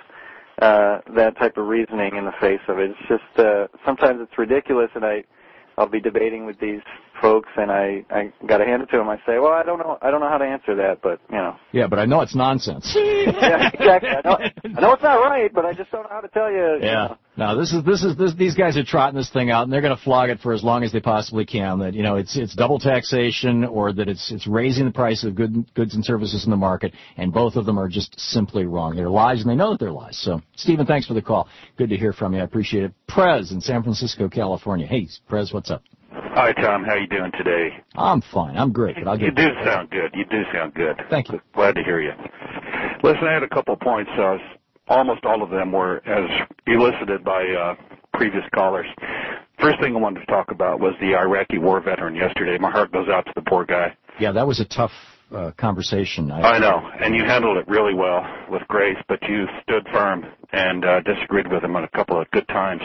uh, that type of reasoning in the face of it. It's just uh, sometimes it's ridiculous, and I I'll be debating with these folks, and I I got to hand it to them. I say, well, I don't know, I don't know how to answer that, but you know. Yeah, but I know it's nonsense. Yeah, exactly. I know, I know it's not right, but I just don't know how to tell you. Yeah. You know. No, this is this is this, these guys are trotting this thing out, and they're going to flog it for as long as they possibly can. That you know it's it's double taxation, or that it's it's raising the price of good, goods and services in the market, and both of them are just simply wrong. They're lies, and they know that they're lies. So, Stephen, thanks for the call. Good to hear from you. I appreciate it. Prez in San Francisco, California. Hey, Prez, what's up? Hi, Tom. How you doing today? I'm fine. I'm great, but I'll get. You do sound good. You do sound good. Thank you. Glad to hear you. Listen, I had a couple points. Uh, almost all of them were as elicited by uh, previous callers. First thing I wanted to talk about was the Iraqi war veteran yesterday. My heart goes out to the poor guy. Yeah, that was a tough uh, conversation. I, I know, and you handled it really well with grace, but you stood firm and uh, disagreed with him on a couple of good times.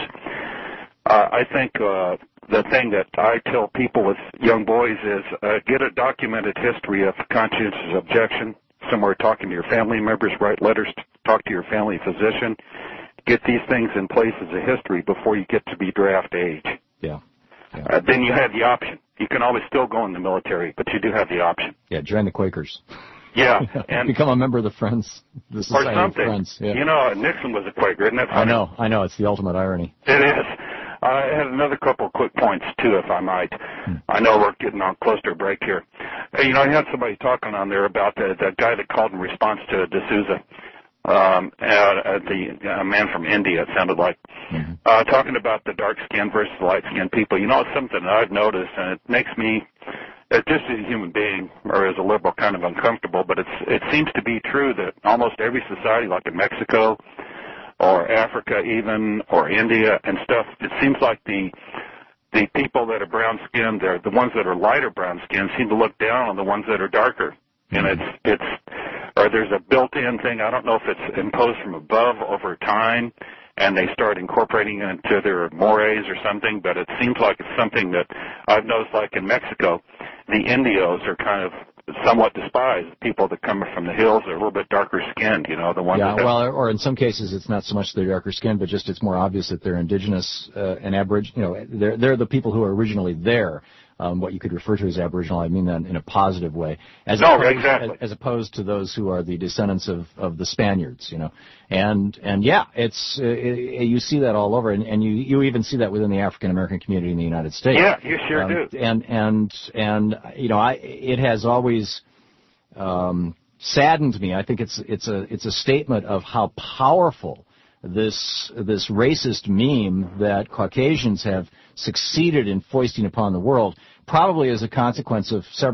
Uh, I think uh, the thing that I tell people with young boys is uh, get a documented history of conscientious objection, somewhere talking to your family members, write letters, talk to your family physician, get these things in place as a history before you get to be draft age. Yeah. yeah. Uh, then you have the option. You can always still go in the military, but you do have the option. Yeah, join the Quakers. Yeah, and become a member of the Friends, the or Society of something. Friends. Yeah. You know, Nixon was a Quaker, isn't that funny? I know, I know. It's the ultimate irony. It is. I had another couple of quick points, too, if I might. Hmm. I know we're getting on close to a break here. Hey, you know, I had somebody talking on there about the, the guy that called in response to D'Souza, um, uh, uh, the uh, man from India, it sounded like, mm-hmm. uh, talking about the dark-skinned versus light-skinned people. You know, it's something that I've noticed, and it makes me, uh, just as a human being, or as a liberal, kind of uncomfortable, but it's it seems to be true that almost every society, like in Mexico, or Africa even, or India and stuff, it seems like the the people that are brown-skinned, they're the ones that are lighter brown-skinned, seem to look down on the ones that are darker. And it's, it's, or there's a built-in thing, I don't know if it's imposed from above over time, and they start incorporating it into their mores or something, but it seems like it's something that I've noticed, like in Mexico, the Indios are kind of somewhat despised. People that come from the hills are a little bit darker skinned, you know, the ones yeah, that well, or in some cases it's not so much they're darker skinned, but just it's more obvious that they're indigenous uh, and aboriginal. You know, they're they're the people who are originally there. Um, what you could refer to as Aboriginal, I mean that in a positive way, as, no, opposed, exactly. as, as opposed to those who are the descendants of, of the Spaniards, you know. And and yeah, it's uh, it, you see that all over, and, and you you even see that within the African American community in the United States. Yeah, you sure um, do. And and and you know, I it has always um, saddened me. I think it's it's a it's a statement of how powerful this this racist meme that Caucasians have succeeded in foisting upon the world, probably as a consequence of several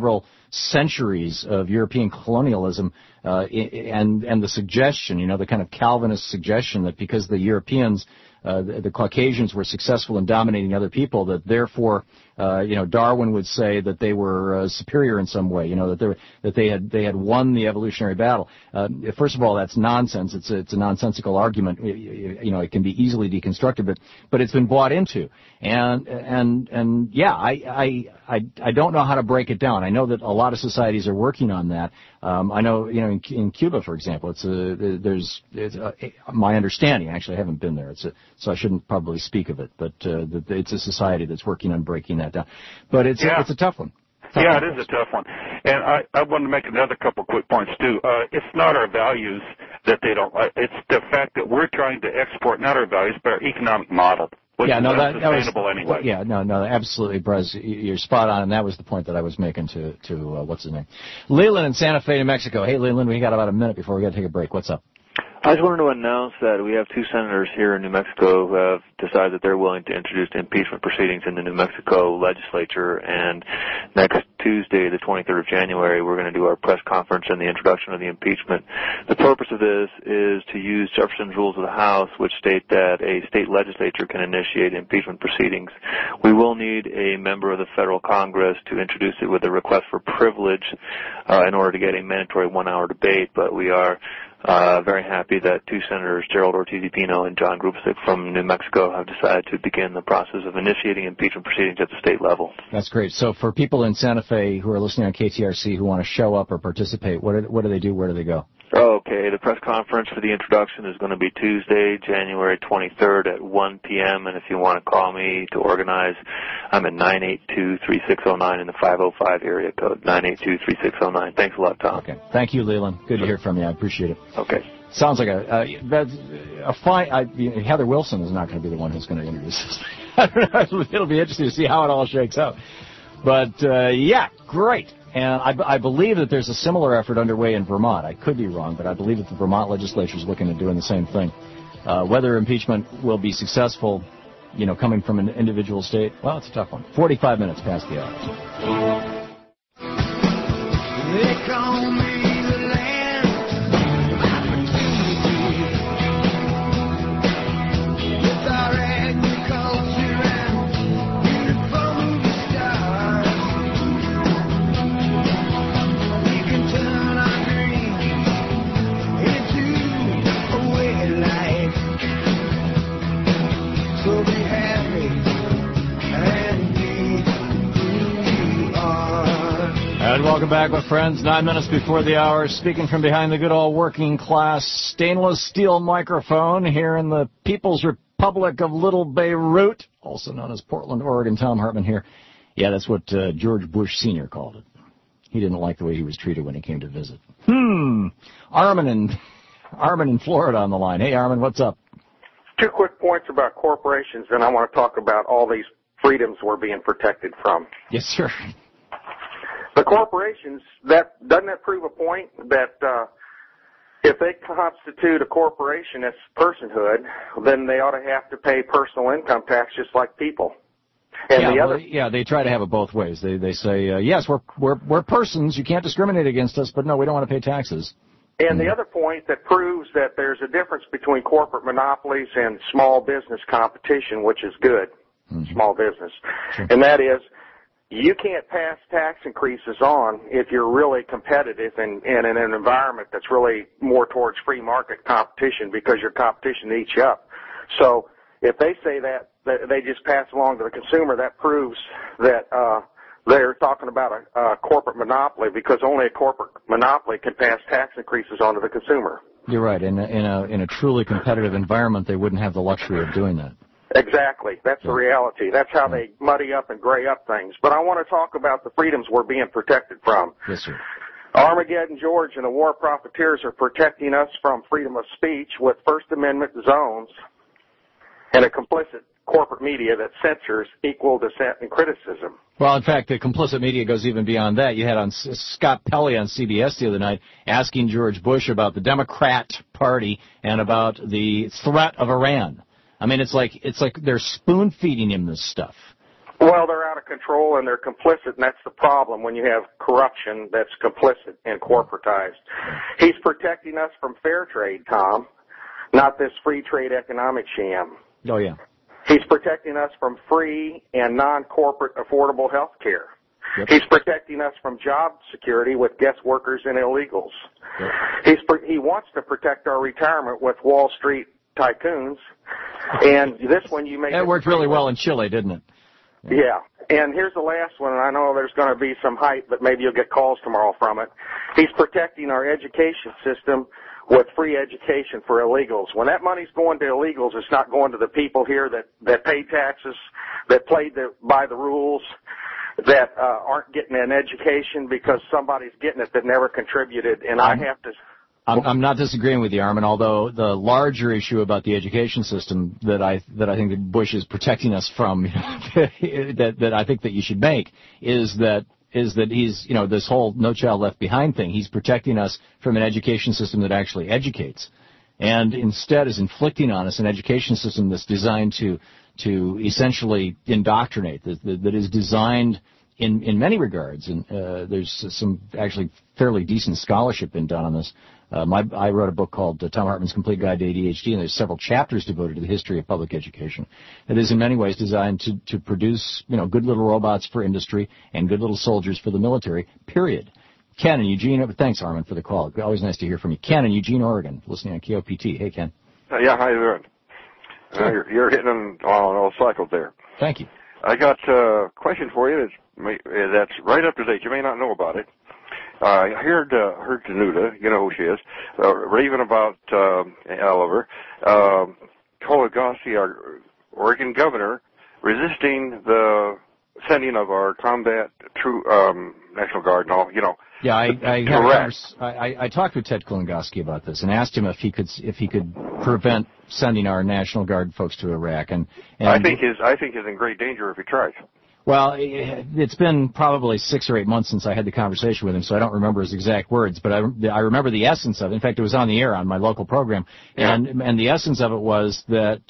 centuries of European colonialism, uh, and and the suggestion, you know, the kind of Calvinist suggestion that because the Europeans, uh, the, the Caucasians were successful in dominating other people, that therefore, uh, you know, Darwin would say that they were uh, superior in some way, you know, that they were, that they had they had won the evolutionary battle. Uh, first of all, that's nonsense. It's a, it's a nonsensical argument. You, you know, it can be easily deconstructed, but but it's been bought into, and and and yeah, I I I I don't know how to break it down. I know that a lot of societies are working on that. Um, I know, you know, in, in Cuba, for example, it's a there's it's a, my understanding. Actually, I haven't been there. It's a, so I shouldn't probably speak of it, but uh, the, it's a society that's working on breaking that down. But it's yeah. a, it's a tough one. Tough yeah, one. it is a tough one. And I, I want to make another couple quick points, too. Uh, it's not our values that they don't like. It's the fact that we're trying to export not our values, but our economic model, which yeah, no, is that, unsustainable that was, anyway. Yeah, no, no, absolutely, Brez. You're spot on, and that was the point that I was making to, to uh, what's his name? Leland in Santa Fe, New Mexico. Hey, Leland, we got about a minute before we got to take a break. What's up? I just wanted to announce that we have two senators here in New Mexico who have decided that they're willing to introduce impeachment proceedings in the New Mexico legislature, and next Tuesday, the twenty-third of January, we're going to do our press conference and the introduction of the impeachment. The purpose of this is to use Jefferson's Rules of the House, which state that a state legislature can initiate impeachment proceedings. We will need a member of the federal Congress to introduce it with a request for privilege uh, in order to get a mandatory one-hour debate, but we are Uh, very happy that two senators, Gerald Ortiz-Pino and John Grubesic from New Mexico, have decided to begin the process of initiating impeachment proceedings at the state level. That's great. So for people in Santa Fe who are listening on K T R C who want to show up or participate, what do, what do they do? Where do they go? Okay, the press conference for the introduction is going to be Tuesday, January twenty-third at one p.m., and if you want to call me to organize, I'm at nine eight two, three six zero nine in the five oh five area code, nine eight two, three six zero nine. Thanks a lot, Tom. Okay. Thank you, Leland. Good to hear from you. I appreciate it. Okay. Sounds like a uh, that's a fine. I, you know, Heather Wilson is not going to be the one who's going to introduce this. It'll be interesting to see how it all shakes out. But uh, yeah, great. And I, I believe that there's a similar effort underway in Vermont. I could be wrong, but I believe that the Vermont legislature is looking at doing the same thing. Uh, whether impeachment will be successful, you know, coming from an individual state, well, it's a tough one. forty-five minutes past the hour. They call me the land of opportunity. With our agriculture and from the stars, we can turn our dreams into a way of life. So be happy and be who you are. And welcome back, my friends. Nine minutes before the hour, speaking from behind the good old working class stainless steel microphone here in the People's Republic of Little Beirut, also known as Portland, Oregon. Tom Hartman here. Yeah, that's what uh, George Bush Senior called it. He didn't like the way he was treated when he came to visit. Hmm. Armin in, Armin in Florida on the line. Hey, Armin, what's up? Two quick points about corporations, and I want to talk about all these freedoms we're being protected from. Yes, sir. The corporations, that doesn't that prove a point that uh, if they constitute a corporation as personhood, then they ought to have to pay personal income tax just like people. And yeah, the well, other, yeah, they try to have it both ways. They they say uh, yes, we're we're we're persons. You can't discriminate against us, but no, we don't want to pay taxes. and the other point that proves that there's a difference between corporate monopolies and small business competition, which is good, mm-hmm. small business, sure. and that is. You can't pass tax increases on if you're really competitive and, and in an environment that's really more towards free market competition because your competition eats you up. So if they say that, that they just pass along to the consumer, that proves that uh, they're talking about a, a corporate monopoly because only a corporate monopoly can pass tax increases on to the consumer. You're right. In a, in a, in a truly competitive environment, they wouldn't have the luxury of doing that. Exactly. That's the reality. That's how they muddy up and gray up things. But I want to talk about the freedoms we're being protected from. Yes, sir. Armageddon George and the war profiteers are protecting us from freedom of speech with First Amendment zones and a complicit corporate media that censors equal dissent and criticism. Well, in fact, the complicit media goes even beyond that. You had on S- Scott Pelley on C B S the other night asking George Bush about the Democrat Party and about the threat of Iran. I mean, it's like it's like they're spoon-feeding him this stuff. Well, they're out of control and they're complicit, and that's the problem when you have corruption that's complicit and corporatized. He's protecting us from fair trade, Tom, not this free trade economic sham. Oh, yeah. He's protecting us from free and non-corporate affordable health care. Yep. He's protecting us from job security with guest workers and illegals. Yep. He's he wants to protect our retirement with Wall Street tycoons. And this one you make... That worked really well in Chile, didn't it? Yeah. yeah. And here's the last one, and I know there's going to be some hype, but maybe you'll get calls tomorrow from it. He's protecting our education system with free education for illegals. When that money's going to illegals, it's not going to the people here that, that pay taxes, that played the, by the rules, that uh, aren't getting an education because somebody's getting it that never contributed, and I have to... I'm, I'm not disagreeing with you, Armin, although the larger issue about the education system that I that I think that Bush is protecting us from, that, that I think that you should make, is that is that he's, you know, this whole No Child Left Behind thing, he's protecting us from an education system that actually educates, and instead is inflicting on us an education system that's designed to to essentially indoctrinate, that, that, that is designed in, in many regards, and uh, there's some actually fairly decent scholarship been done on this. Uh, my, I wrote a book called uh, Thom Hartmann's Complete Guide to A D H D, and there's several chapters devoted to the history of public education. It is in many ways designed to, to produce, you know, good little robots for industry and good little soldiers for the military, period. Ken and Eugene, thanks, Armin, for the call. Always nice to hear from you. Ken in Eugene, Oregon, listening on K O P T. Hey, Ken. Uh, yeah, how you doing? Uh, you're, you're hitting on all cycles there. Thank you. I got a question for you that's, that's right up to date. You may not know about it. Uh, I heard uh, heard Danuta, you know who she is, uh, raving about uh, Oliver, uh, Kologossi, our Oregon governor, resisting the sending of our combat true um, National Guard and all, you know. Yeah, I I, had a converse, I I talked with Ted Kologossi about this and asked him if he could if he could prevent sending our National Guard folks to Iraq, and, and I think his I think he's in great danger if he tries. Well, it's been probably six or eight months since I had the conversation with him, so I don't remember his exact words, but I, I remember the essence of it. In fact, it was on the air on my local program, yeah. and and the essence of it was that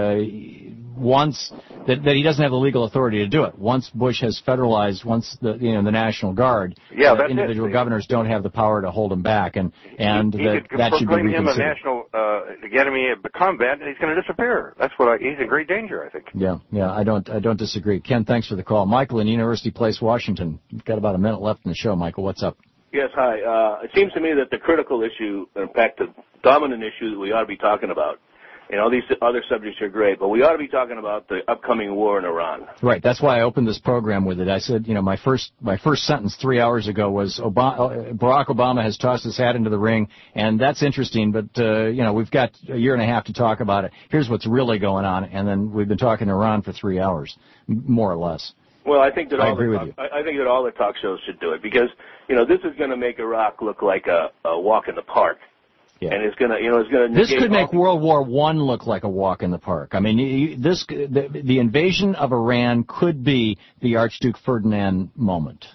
uh, once that, that he doesn't have the legal authority to do it. Once Bush has federalized, once the you know the National Guard, yeah, uh, individual it. governors don't have the power to hold him back, and and he, he that, could that should be proclaim him a reconsidered. national uh, enemy of combat, and he's going to disappear. That's what I, he's in great danger, I think. Yeah, yeah, I don't I don't disagree. Ken, thanks for the call. Michael in University Place, Washington. We've got about a minute left in the show. Michael, what's up? Yes, hi. Uh, it seems to me that the critical issue, in fact, the dominant issue that we ought to be talking about, you know, these other subjects are great, but we ought to be talking about the upcoming war in Iran. Right. That's why I opened this program with it. I said, you know, my first my first sentence three hours ago was Obama, Barack Obama has tossed his hat into the ring, and that's interesting, but, uh, you know, we've got a year and a half to talk about it. Here's what's really going on, and then we've been talking Iran for three hours, more or less. Well, I think that all I agree the with talk, I, I think that all the talk shows should do it because you know this is going to make Iraq look like a, a walk in the park, yeah. and it's going to you know it's going to. This could make World War One look like a walk in the park. I mean, you, this the, the invasion of Iran could be the Archduke Ferdinand moment.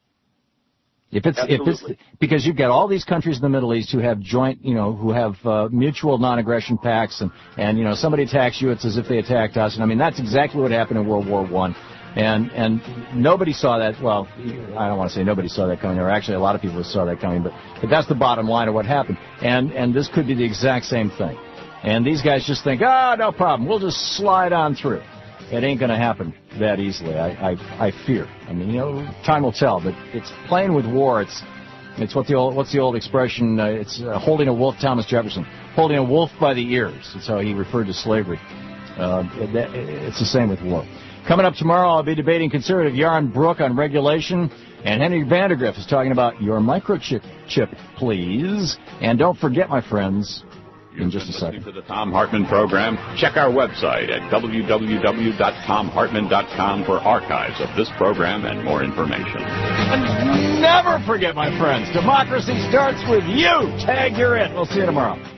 If it's Absolutely. if it's because you've got all these countries in the Middle East who have joint, you know, who have uh, mutual non-aggression pacts, and and you know somebody attacks you, it's as if they attacked us, and I mean that's exactly what happened in World War One. And and nobody saw that. Well, I don't want to say nobody saw that coming. There were actually a lot of people who saw that coming. But but that's the bottom line of what happened. And and this could be the exact same thing. And these guys just think, ah, oh, no problem. We'll just slide on through. It ain't going to happen that easily. I, I I fear. I mean, you know, time will tell. But it's playing with war. It's it's what the old what's the old expression? Uh, it's uh, holding a wolf. Thomas Jefferson, holding a wolf by the ears. That's how he referred to slavery. Uh, it, that, it's the same with war. Coming up tomorrow, I'll be debating conservative Yarn Brook on regulation, and Henry Vandergriff is talking about your microchip, chip, please. And don't forget, my friends, in just a second. To the Thom Hartmann program, check our website at w w w dot thom hartmann dot com for archives of this program and more information. And never forget, my friends, democracy starts with you. Tag, you're it. We'll see you tomorrow.